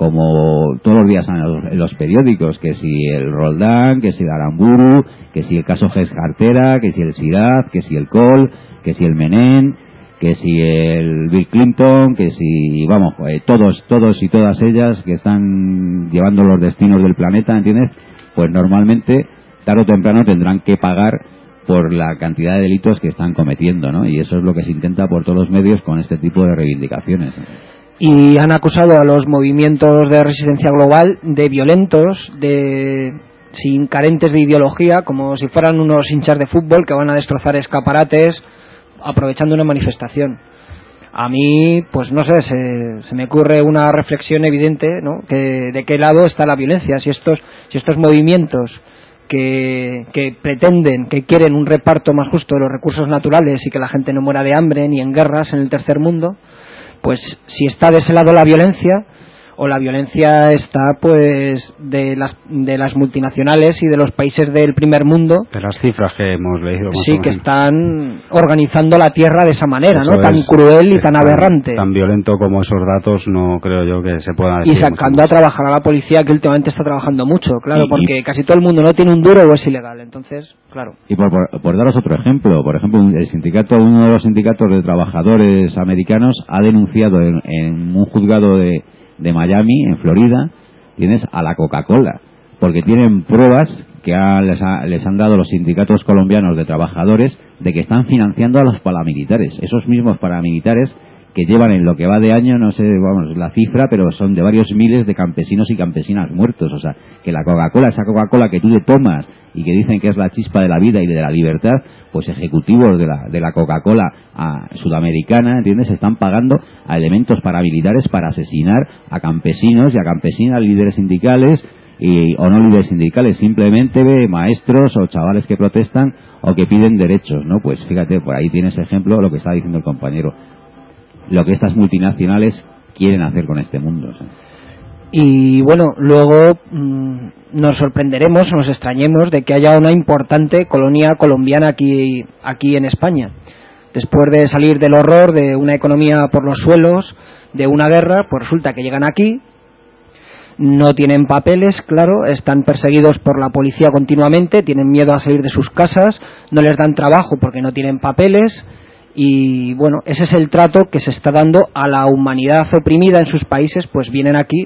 como todos los días en los, en los periódicos, que si el Roldán, que si el Aramburu, que si el caso Ges Cartera, que si el Siraf, que si el Col, que si el Menem, que si el Bill Clinton, que si, vamos, eh, todos, todos y todas ellas que están llevando los destinos del planeta, ¿entiendes? Pues normalmente, tarde o temprano tendrán que pagar por la cantidad de delitos que están cometiendo, ¿no? Y eso es lo que se intenta por todos los medios con este tipo de reivindicaciones. Y han acusado a los movimientos de resistencia global de violentos, de sin carentes de ideología, como si fueran unos hinchas de fútbol que van a destrozar escaparates aprovechando una manifestación. A mí, pues no sé, se, se me ocurre una reflexión evidente, ¿no?, que de qué lado está la violencia. Si estos, si estos movimientos que, que pretenden, que quieren un reparto más justo de los recursos naturales y que la gente no muera de hambre ni en guerras en el tercer mundo, pues si está de ese lado la violencia, o la violencia está pues de las de las multinacionales y de los países del primer mundo, de las cifras que hemos leído, sí, que están organizando la tierra de esa manera, eso ¿no?, tan es, cruel y es tan aberrante, tan violento como esos datos no creo yo que se pueda decir, y sacando a trabajar a la policía, que últimamente está trabajando mucho, claro, y, porque y, casi todo el mundo no tiene un duro o es ilegal, entonces, claro. Y por, por, por daros otro ejemplo, por ejemplo, el sindicato, uno de los sindicatos de trabajadores americanos ha denunciado en, en un juzgado de de Miami, en Florida, tienes a la Coca-Cola, porque tienen pruebas que ha, les, ha, les han dado los sindicatos colombianos de trabajadores de que están financiando a los paramilitares, esos mismos paramilitares que llevan en lo que va de año, no sé, vamos, la cifra, pero son de varios miles de campesinos y campesinas muertos. O sea, que la Coca-Cola, esa Coca-Cola que tú te tomas y que dicen que es la chispa de la vida y de la libertad, pues ejecutivos de la, de la Coca-Cola a, sudamericana, ¿entiendes?, están pagando a elementos paramilitares para asesinar a campesinos y a campesinas, líderes sindicales y, o no líderes sindicales, simplemente ve maestros o chavales que protestan o que piden derechos, ¿no? Pues fíjate, por ahí tienes ejemplo lo que está diciendo el compañero, lo que estas multinacionales quieren hacer con este mundo. ¿Sí? Y bueno, luego mmm, nos sorprenderemos, nos extrañemos de que haya una importante colonia colombiana aquí, aquí en España. Después de salir del horror de una economía por los suelos, de una guerra, pues resulta que llegan aquí, no tienen papeles, claro, están perseguidos por la policía continuamente, tienen miedo a salir de sus casas, no les dan trabajo porque no tienen papeles. Y bueno, ese es el trato que se está dando a la humanidad oprimida en sus países, pues vienen aquí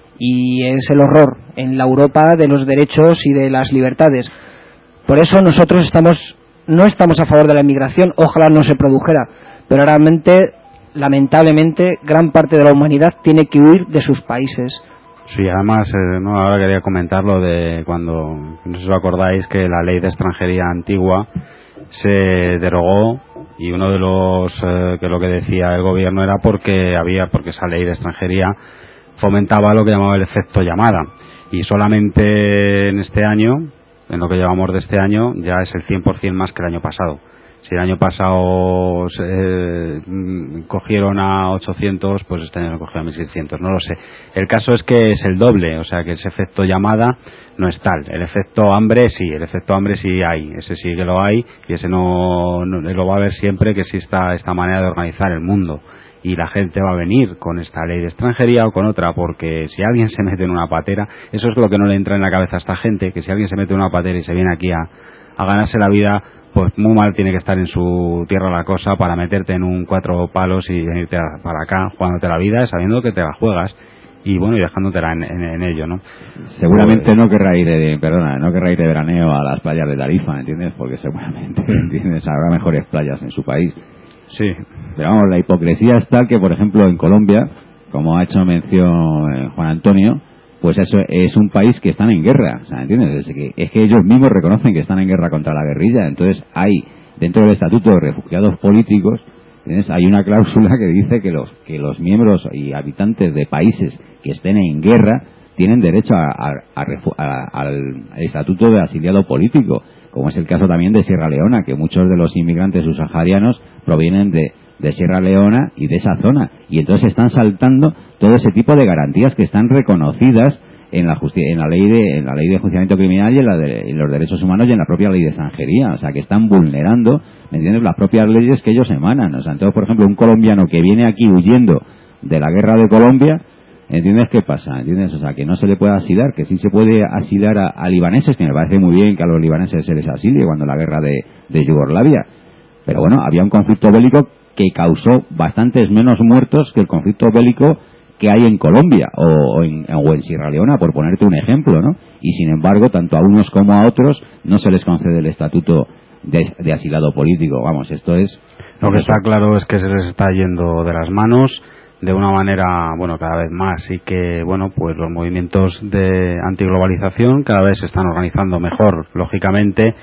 y es el horror en la Europa de los derechos y de las libertades. Por eso nosotros estamos no estamos a favor de la inmigración, ojalá no se produjera, pero realmente, lamentablemente, gran parte de la humanidad tiene que huir de sus países. Sí, además, eh, no, ahora quería comentar lo de cuando, no sé si os acordáis, que la ley de extranjería antigua se derogó. Y uno de los eh, que lo que decía el gobierno era porque había porque esa ley de extranjería fomentaba lo que llamaba el efecto llamada, y solamente en este año, en lo que llevamos de este año, ya es el cien por ciento más que el año pasado. Si el año pasado eh, cogieron a ochocientos, pues este año lo cogieron a mil seiscientos, no lo sé. El caso es que es el doble, o sea que ese efecto llamada no es tal. El efecto hambre sí, el efecto hambre sí hay, ese sí que lo hay, y ese no, no lo va a haber siempre que exista esta manera de organizar el mundo. Y la gente va a venir con esta ley de extranjería o con otra, porque si alguien se mete en una patera, eso es lo que no le entra en la cabeza a esta gente, que si alguien se mete en una patera y se viene aquí a, a ganarse la vida, pues muy mal tiene que estar en su tierra la cosa para meterte en un cuatro palos y venirte para acá jugándote la vida, sabiendo que te la juegas y bueno, y dejándotela en, en, en ello, ¿no? Seguramente pues, no querrá ir de, perdona, no querrá ir de veraneo a las playas de Tarifa, ¿entiendes? Porque seguramente, ¿entiendes?, habrá mejores playas en su país. Sí. Pero vamos, la hipocresía es tal que, por ejemplo, en Colombia, como ha hecho mención eh, Juan Antonio, pues eso es un país que están en guerra, o sea, ¿entiendes? Es que, es que ellos mismos reconocen que están en guerra contra la guerrilla. Entonces hay, dentro del Estatuto de Refugiados Políticos, ¿entiendes?, hay una cláusula que dice que los que los miembros y habitantes de países que estén en guerra tienen derecho a, a, a, a, al Estatuto de Asiliado Político, como es el caso también de Sierra Leona, que muchos de los inmigrantes subsaharianos provienen de de Sierra Leona y de esa zona, y entonces están saltando todo ese tipo de garantías que están reconocidas en la justi- en la ley de en la ley de enjuiciamiento criminal y en, la de, en los derechos humanos y en la propia ley de extranjería. O sea, que están vulnerando, ¿me entiendes?, las propias leyes que ellos emanan. O sea, entonces, por ejemplo, un colombiano que viene aquí huyendo de la guerra de Colombia, ¿entiendes qué pasa? ¿Entiendes? O sea, que no se le puede asilar, que sí se puede asilar a, a libaneses, que me parece muy bien que a los libaneses se les asilie cuando la guerra de, de Yugoslavia. Pero bueno, había un conflicto bélico que causó bastantes menos muertos que el conflicto bélico que hay en Colombia o, o, en, o en Sierra Leona, por ponerte un ejemplo, ¿no? Y sin embargo, tanto a unos como a otros no se les concede el estatuto de, de asilado político. Vamos, esto es... Lo que está claro es que se les está yendo de las manos de una manera, bueno, cada vez más, y que, bueno, pues los movimientos de antiglobalización cada vez se están organizando mejor. Lógicamente,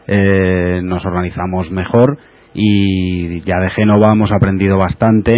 eh, nos organizamos mejor, y ya de Génova hemos aprendido bastante,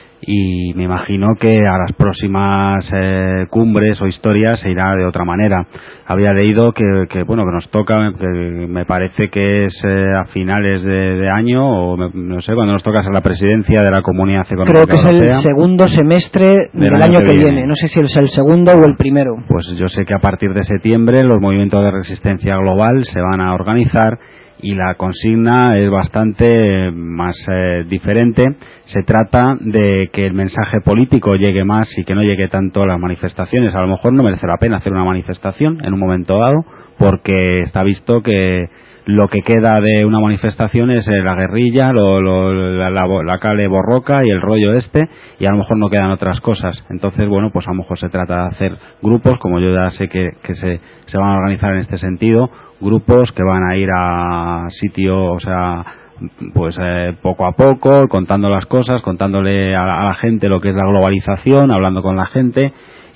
y me imagino que a las próximas eh, cumbres o historias se irá de otra manera. Había leído que, que bueno, que nos toca, que me parece que es eh, a finales de, de año, o me, no sé, cuando nos toca ser la presidencia de la Comunidad Económica Europea. Creo que es el segundo semestre del, del año, año que, que viene. viene, no sé si es el segundo o el primero. Pues yo sé que a partir de septiembre los movimientos de resistencia global se van a organizar, y la consigna es bastante más eh, diferente. Se trata de que el mensaje político llegue más y que no llegue tanto a las manifestaciones. A lo mejor no merece la pena hacer una manifestación en un momento dado, porque está visto que lo que queda de una manifestación es eh, la guerrilla, lo, lo, la, la, la cale borroca y el rollo este, y a lo mejor no quedan otras cosas. Entonces, bueno, pues a lo mejor se trata de hacer grupos, como yo ya sé que, que se, se van a organizar en este sentido, grupos que van a ir a sitios, o sea, pues eh, poco a poco, contando las cosas, contándole a la, a la gente lo que es la globalización, hablando con la gente,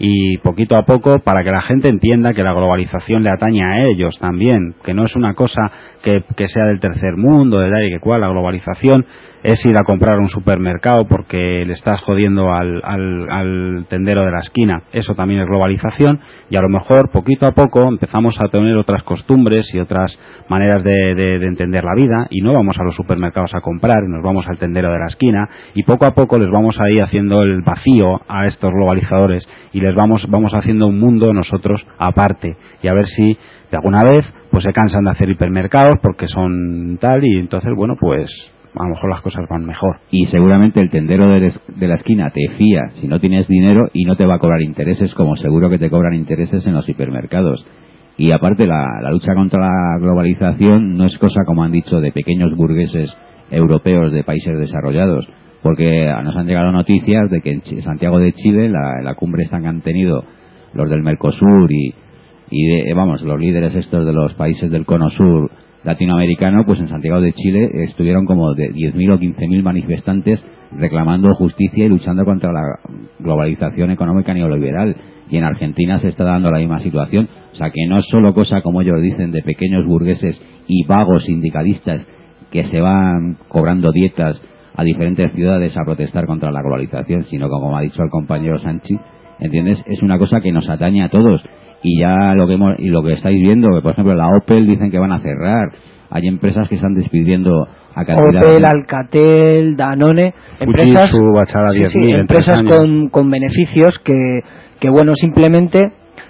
y poquito a poco para que la gente entienda que la globalización le atañe a ellos también, que no es una cosa que, que sea del tercer mundo, de tal y que cual. La globalización es ir a comprar un supermercado porque le estás jodiendo al, al, al tendero de la esquina. Eso también es globalización, y a lo mejor poquito a poco empezamos a tener otras costumbres y otras maneras de, de, de entender la vida, y no vamos a los supermercados a comprar, nos vamos al tendero de la esquina, y poco a poco les vamos a ir haciendo el vacío a estos globalizadores, y les vamos vamos haciendo un mundo nosotros aparte, y a ver si de alguna vez pues se cansan de hacer hipermercados porque son tal, y entonces bueno, pues a lo mejor las cosas van mejor. Y seguramente el tendero de, de la esquina te fía si no tienes dinero y no te va a cobrar intereses, como seguro que te cobran intereses en los hipermercados. Y aparte la, la lucha contra la globalización no es cosa, como han dicho, de pequeños burgueses europeos de países desarrollados, porque nos han llegado noticias de que en Santiago de Chile, la, la cumbre esta que han tenido los del Mercosur y, y de, vamos, los líderes estos de los países del Cono Sur latinoamericano, pues en Santiago de Chile estuvieron como de diez mil o quince mil manifestantes reclamando justicia y luchando contra la globalización económica neoliberal. Y en Argentina se está dando la misma situación. O sea, que no es solo cosa, como ellos dicen, de pequeños burgueses y vagos sindicalistas que se van cobrando dietas a diferentes ciudades a protestar contra la globalización, sino como ha dicho el compañero Sánchez, ¿entiendes? Es una cosa que nos atañe a todos. Y ya lo que hemos, y lo que estáis viendo, que por ejemplo la Opel dicen que van a cerrar, hay empresas que están despidiendo a cantidad Opel, de... Alcatel, Danone, empresas, Fujitsu, Bachara, sí, diez sí, mil, en tres empresas años. con, con beneficios que, que bueno, simplemente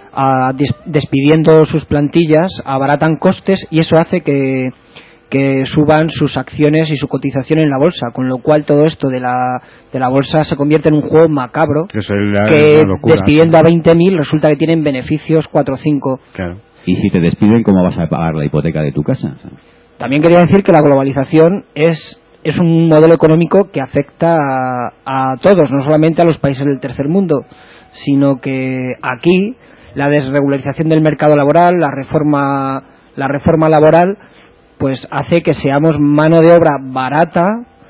a, des, despidiendo sus plantillas abaratan costes, y eso hace que que suban sus acciones y su cotización en la bolsa, con lo cual todo esto de la de la bolsa se convierte en un juego macabro, que, es la, que locura, despidiendo a veinte mil resulta que tienen beneficios cuatro o cinco. Claro. Y si te despiden, ¿cómo vas a pagar la hipoteca de tu casa? También quería decir que la globalización es es un modelo económico que afecta a, a todos, no solamente a los países del tercer mundo, sino que aquí la desregularización del mercado laboral, la reforma la reforma laboral, pues hace que seamos mano de obra barata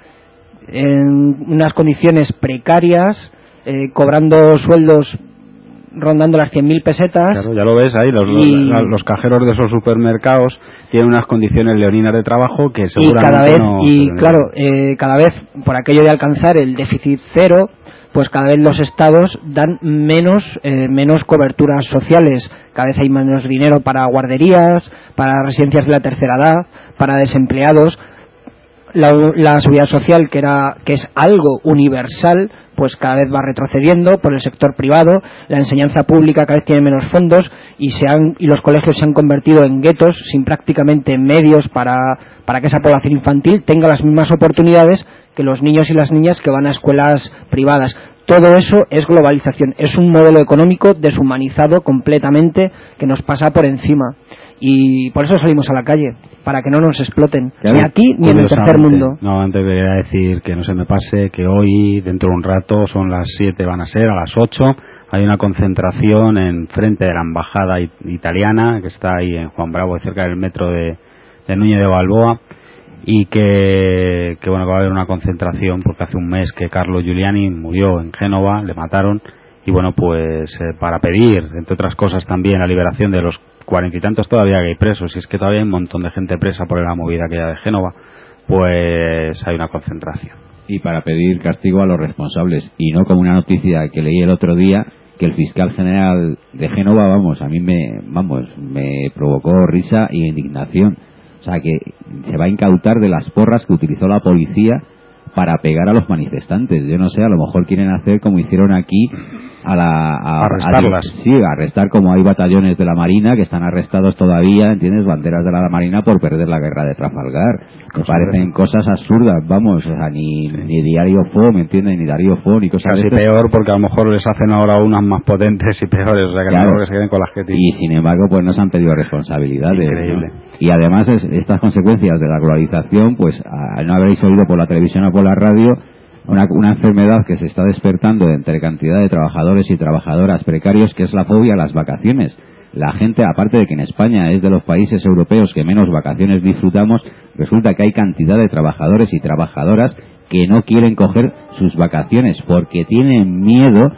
en unas condiciones precarias, eh, cobrando sueldos rondando las cien mil pesetas. Claro, ya lo ves ahí, los, y, los, los cajeros de esos supermercados tienen unas condiciones leoninas de trabajo que seguramente y cada vez no... y claro, eh, cada vez por aquello de alcanzar el déficit cero, pues cada vez los estados dan menos eh, menos coberturas sociales, cada vez hay menos dinero para guarderías, para residencias de la tercera edad, para desempleados. La, la seguridad social, que era que es algo universal, pues cada vez va retrocediendo por el sector privado. La enseñanza pública cada vez tiene menos fondos y se han y los colegios se han convertido en guetos sin prácticamente medios para para que esa población infantil tenga las mismas oportunidades que los niños y las niñas que van a escuelas privadas. Todo eso es globalización, es un modelo económico deshumanizado completamente que nos pasa por encima, y por eso salimos a la calle, para que no nos exploten, Claro, ni aquí ni en el tercer mundo. No, antes de decir que no se me pase que hoy, dentro de un rato, son las siete, van a ser a las ocho, hay una concentración en frente de la embajada it- italiana, que está ahí en Juan Bravo, cerca del metro de, de Núñez de Balboa, y que, que bueno, que va a haber una concentración porque hace un mes que Carlo Giuliani murió en Génova, le mataron, y bueno, pues eh, para pedir, entre otras cosas, también la liberación de los cuarenta y tantos todavía que hay presos, y es que todavía hay un montón de gente presa por la movida aquella de Génova, pues hay una concentración. Y para pedir castigo a los responsables, y no como una noticia que leí el otro día, que el fiscal general de Génova, vamos, a mí me, vamos, me provocó risa e indignación. O sea, que se va a incautar de las porras que utilizó la policía para pegar a los manifestantes. Yo no sé, a lo mejor quieren hacer como hicieron aquí a la a, arrestarlas. A, sí, a arrestar, como hay batallones de la Marina que están arrestados todavía, ¿entiendes? Banderas de la Marina por perder la guerra de Trafalgar. Me parecen cosas absurdas, vamos, o sea, ni, sí. ni Diario Fo, ¿me entiendes? Ni Darío Fo, ni cosas casi de peor, porque a lo mejor les hacen ahora unas más potentes y peores, o sea, que claro. mejor que se queden con las que tienen. Y sin embargo, pues no se han pedido responsabilidades. Increíble. ¿no? Y además, es, estas consecuencias de la globalización, pues a, no habréis oído por la televisión o por la radio, una, una enfermedad que se está despertando entre cantidad de trabajadores y trabajadoras precarios, que es la fobia a las vacaciones. La gente, aparte de que en España es de los países europeos que menos vacaciones disfrutamos, resulta que hay cantidad de trabajadores y trabajadoras que no quieren coger sus vacaciones porque tienen miedo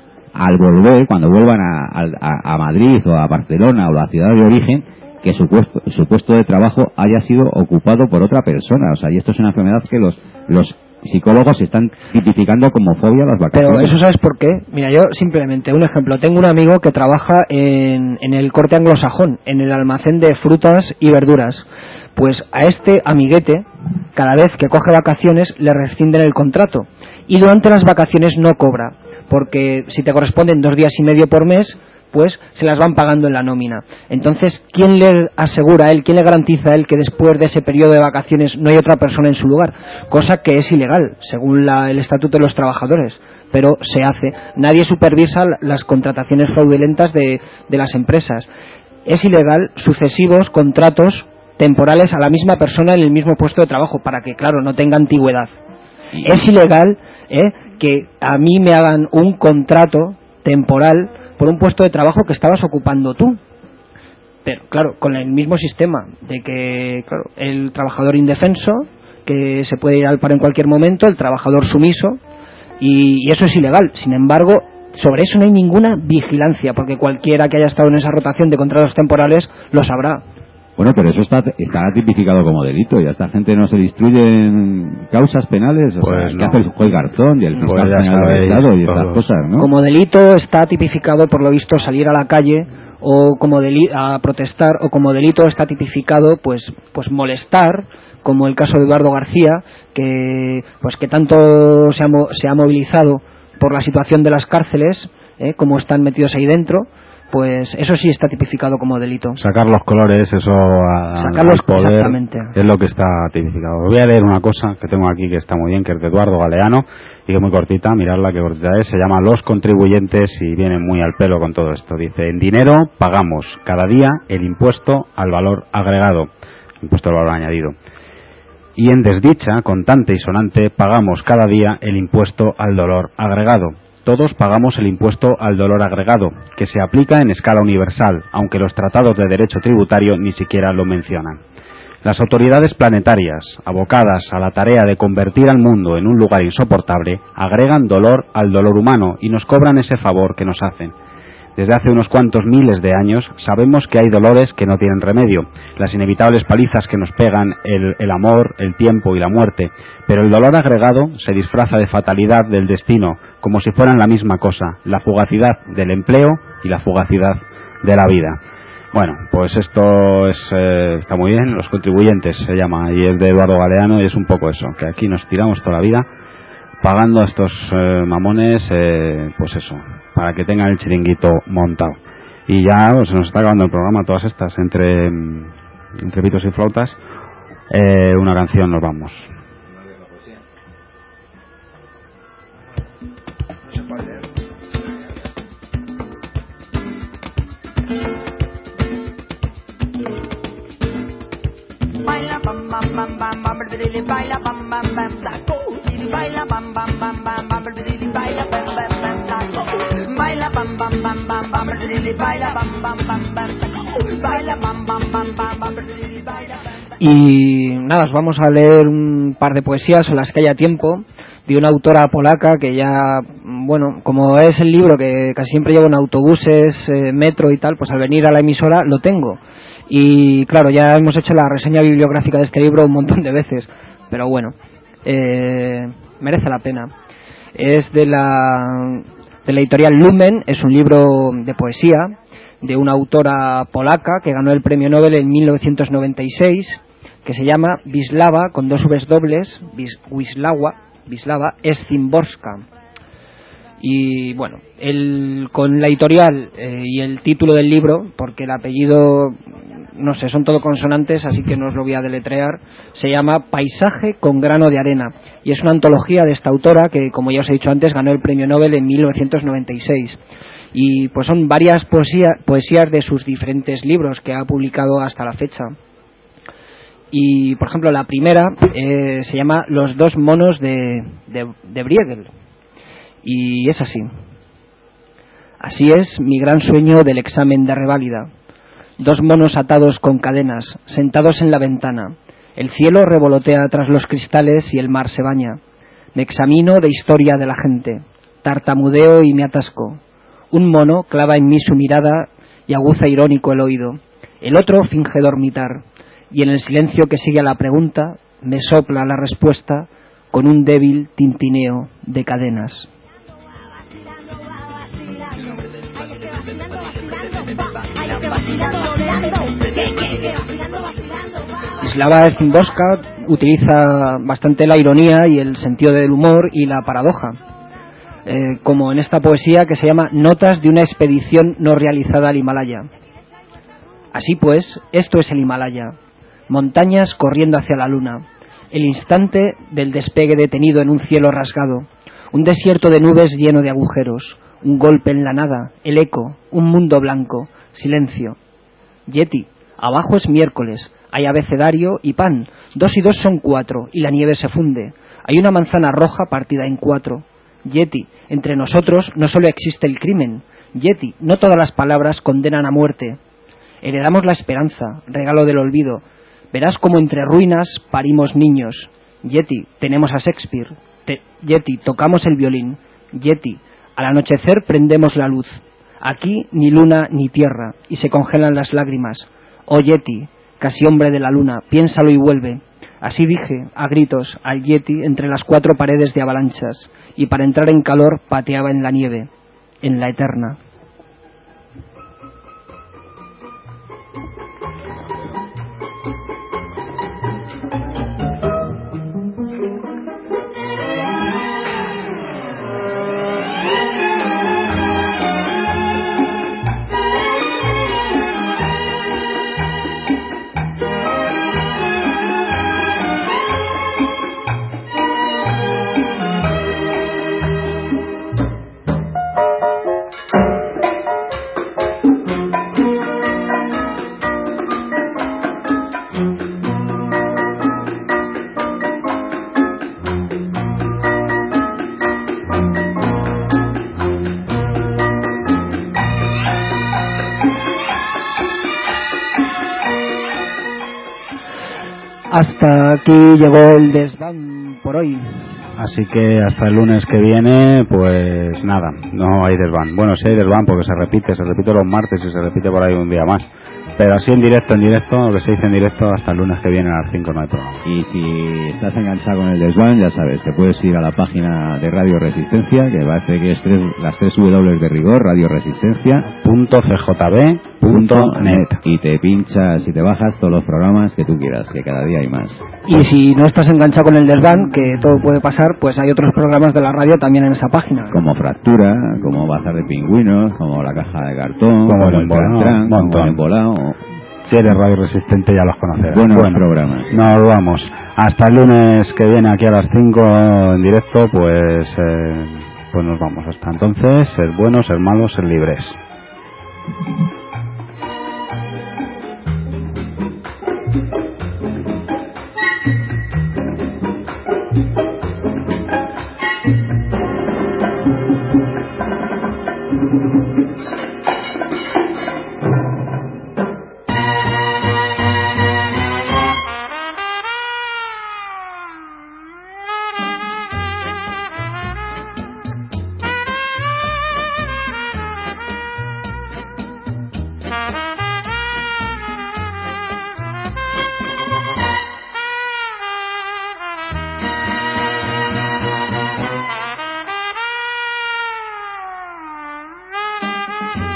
al volver, cuando vuelvan a, a, a Madrid o a Barcelona o la ciudad de origen, que su puesto, su puesto de trabajo haya sido ocupado por otra persona. O sea, y esto es una enfermedad que los los psicólogos están tipificando como fobia a las vacaciones. Pero eso, ¿sabes por qué? Mira, yo simplemente, un ejemplo, tengo un amigo que trabaja en, en el Corte Anglosajón, en el almacén de frutas y verduras. Pues a este amiguete, cada vez que coge vacaciones, le rescinden el contrato. Y durante las vacaciones no cobra, porque si te corresponden dos días y medio por mes, pues se las van pagando en la nómina. Entonces, ¿quién le asegura a él, quién le garantiza a él que después de ese periodo de vacaciones no hay otra persona en su lugar? Cosa que es ilegal, según la, el Estatuto de los Trabajadores, pero se hace. Nadie supervisa las contrataciones fraudulentas de, de las empresas. Es ilegal sucesivos contratos temporales a la misma persona en el mismo puesto de trabajo, para que, claro, no tenga antigüedad. Es ilegal ¿eh? que a mí me hagan un contrato temporal por un puesto de trabajo que estabas ocupando tú, pero claro, con el mismo sistema de que, claro, el trabajador indefenso, que se puede ir al paro en cualquier momento, el trabajador sumiso, y, y eso es ilegal. Sin embargo, sobre eso no hay ninguna vigilancia, porque cualquiera que haya estado en esa rotación de contratos temporales lo sabrá. Bueno, pero eso está está tipificado como delito, y a esta gente no se distribuyen causas penales, o pues sea, no. ¿qué hace el juez Garzón y el fiscal pues general del Estado y estas cosas, no? Como delito está tipificado, por lo visto, salir a la calle o como delito a protestar, o como delito está tipificado pues pues molestar, como el caso de Eduardo García, que pues que tanto se ha, se ha movilizado por la situación de las cárceles, ¿eh? como están metidos ahí dentro. Pues eso sí está tipificado como delito. Sacar los colores, eso a, Sacarlos, al poder, exactamente. es lo que está tipificado. Voy a leer una cosa que tengo aquí que está muy bien, que es de Eduardo Galeano, y que es muy cortita, miradla que cortita es, se llama Los contribuyentes y viene muy al pelo con todo esto. Dice, en dinero pagamos cada día el impuesto al valor agregado, impuesto al valor añadido. Y en desdicha, contante y sonante, pagamos cada día el impuesto al dolor agregado. Todos pagamos el impuesto al dolor agregado, que se aplica en escala universal, aunque los tratados de derecho tributario ni siquiera lo mencionan. Las autoridades planetarias, abocadas a la tarea de convertir al mundo en un lugar insoportable, agregan dolor al dolor humano y nos cobran ese favor que nos hacen. Desde hace unos cuantos miles de años sabemos que hay dolores que no tienen remedio, las inevitables palizas que nos pegan, el, el amor, el tiempo y la muerte, pero el dolor agregado se disfraza de fatalidad del destino, como si fueran la misma cosa, la fugacidad del empleo y la fugacidad de la vida. Bueno, pues esto es, eh, está muy bien, Los contribuyentes se llama, y es de Eduardo Galeano, y es un poco eso, que aquí nos tiramos toda la vida pagando a estos eh, mamones, eh, pues eso, para que tengan el chiringuito montado. Y ya pues, se nos está acabando el programa, todas estas, entre, entre pitos y flautas, eh, una canción nos vamos. Baila bam bam bam bam bam bam baila bam bam bam saco baila bam bam bam bam bam baila bam bam bam saco baila bam bam bam bam bam baila bam bam bam bam saco baila bam bam bam bam bam baila. Y nada, os vamos a leer un par de poesías en las que haya tiempo, de una autora polaca que ya, bueno, como es el libro que casi siempre llevo en autobuses, eh, metro y tal, pues al venir a la emisora lo tengo. Y claro, ya hemos hecho la reseña bibliográfica de este libro un montón de veces, pero bueno, eh, merece la pena. Es de la, de la editorial Lumen, es un libro de poesía de una autora polaca que ganó el premio Nobel en mil novecientos noventa y seis, que se llama Wisława, con dos V's dobles, Wisława, Wisława Szymborska. Y bueno, el, con la editorial eh, y el título del libro, porque el apellido, no sé, son todo consonantes, así que no os lo voy a deletrear, se llama Paisaje con grano de arena, y es una antología de esta autora que, como ya os he dicho antes, ganó el premio Nobel en mil novecientos noventa y seis. Y pues son varias poesía, poesías de sus diferentes libros que ha publicado hasta la fecha. Y, por ejemplo, la primera eh, se llama Los dos monos de, de, de Bruegel. Y es así. Así es mi gran sueño del examen de reválida. Dos monos atados con cadenas, sentados en la ventana. El cielo revolotea tras los cristales y el mar se baña. Me examino de historia de la gente. Tartamudeo y me atasco. Un mono clava en mí su mirada y aguza irónico el oído. El otro finge dormitar. Y en el silencio que sigue a la pregunta, me sopla la respuesta con un débil tintineo de cadenas. Wisława Szymborska utiliza bastante la ironía y el sentido del humor y la paradoja, eh, como en esta poesía que se llama Notas de una expedición no realizada al Himalaya. Así pues, esto es el Himalaya, montañas corriendo hacia la luna, el instante del despegue detenido en un cielo rasgado, un desierto de nubes lleno de agujeros, un golpe en la nada, el eco, un mundo blanco, silencio. Yeti, abajo es miércoles, hay abecedario y pan, dos y dos son cuatro, y la nieve se funde. Hay una manzana roja partida en cuatro. Yeti, entre nosotros no solo existe el crimen. Yeti, no todas las palabras condenan a muerte. Heredamos la esperanza, regalo del olvido. Verás como entre ruinas parimos niños. Yeti, tenemos a Shakespeare. Te- Yeti, tocamos el violín. Yeti, al anochecer prendemos la luz. Aquí ni luna ni tierra, y se congelan las lágrimas. Oh Yeti, casi hombre de la luna, piénsalo y vuelve. Así dije, a gritos, al Yeti entre las cuatro paredes de avalanchas, y para entrar en calor pateaba en la nieve, en la eterna. Hasta aquí llegó el desván por hoy. Así que hasta el lunes que viene, pues nada, no hay desván. Bueno, sí hay desván porque se repite, se repite los martes y se repite por ahí un día más. Pero así en directo, en directo, lo que se dice en directo, hasta el lunes que viene a las cinco no hay programa. Y si estás enganchado con el desván, ya sabes, te puedes ir a la página de Radio Resistencia, que parece que es tres, las tres W de rigor, Radio Resistencia Punto c j b punto net. y te pinchas y te bajas todos los programas que tú quieras, que cada día hay más. Y si no estás enganchado con el desván, que todo puede pasar, pues hay otros programas de la radio también en esa página. Como Fractura, como Bazar de Pingüinos, como La Caja de Cartón, Como como, El el Embolado, Tran Tran, un como montón. El Embolado. Si eres radio resistente ya los conocerás. Buenos Bueno, programas. nos vamos. Hasta el lunes que viene aquí a las cinco en directo, pues, eh, pues nos vamos. Hasta entonces, ser buenos, ser malos, ser libres. Thank you.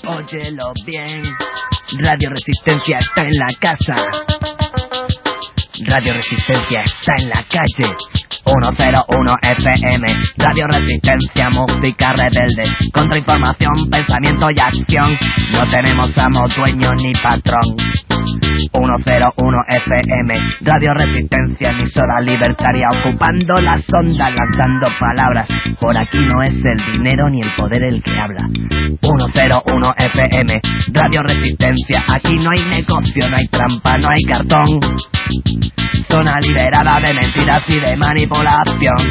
óyelo bien. Radio Resistencia está en la casa. Radio Resistencia está en la calle. ciento uno F M, Radio Resistencia, música rebelde, contrainformación, pensamiento y acción. No tenemos amo, dueño ni patrón. ciento uno F M, Radio Resistencia, emisora libertaria, ocupando las ondas, lanzando palabras. Por aquí no es el dinero ni el poder el que habla. ciento uno F M, Radio Resistencia, aquí no hay negocio, no hay trampa, no hay cartón. Zona liberada de mentiras y de manipulación.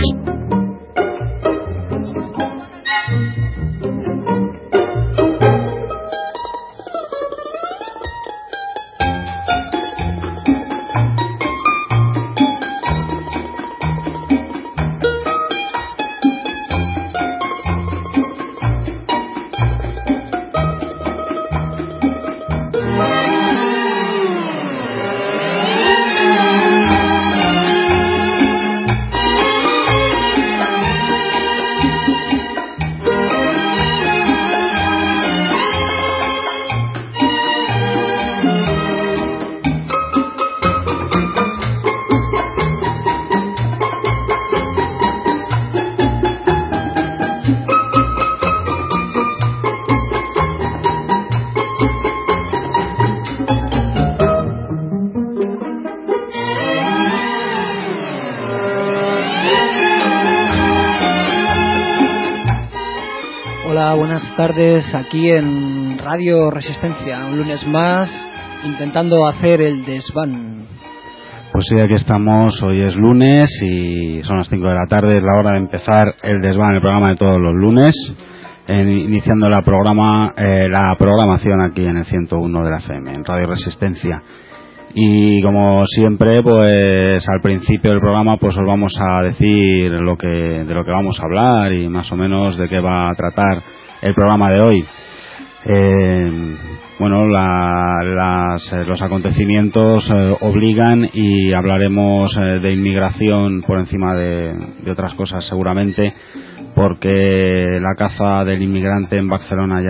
Buenas tardes aquí en Radio Resistencia, un lunes más intentando hacer el desván. Pues sí, aquí estamos, hoy es lunes y son las cinco de la tarde, es la hora de empezar el desván, el programa de todos los lunes, en, iniciando la programa eh, la programación aquí en el ciento uno de la F M, en Radio Resistencia. Y como siempre, pues al principio del programa pues os vamos a decir lo que de lo que vamos a hablar y más o menos de qué va a tratar el programa de hoy. Eh, bueno, la, las, los acontecimientos eh, obligan y hablaremos eh, de inmigración por encima de, de otras cosas seguramente, porque la caza del inmigrante en Barcelona ya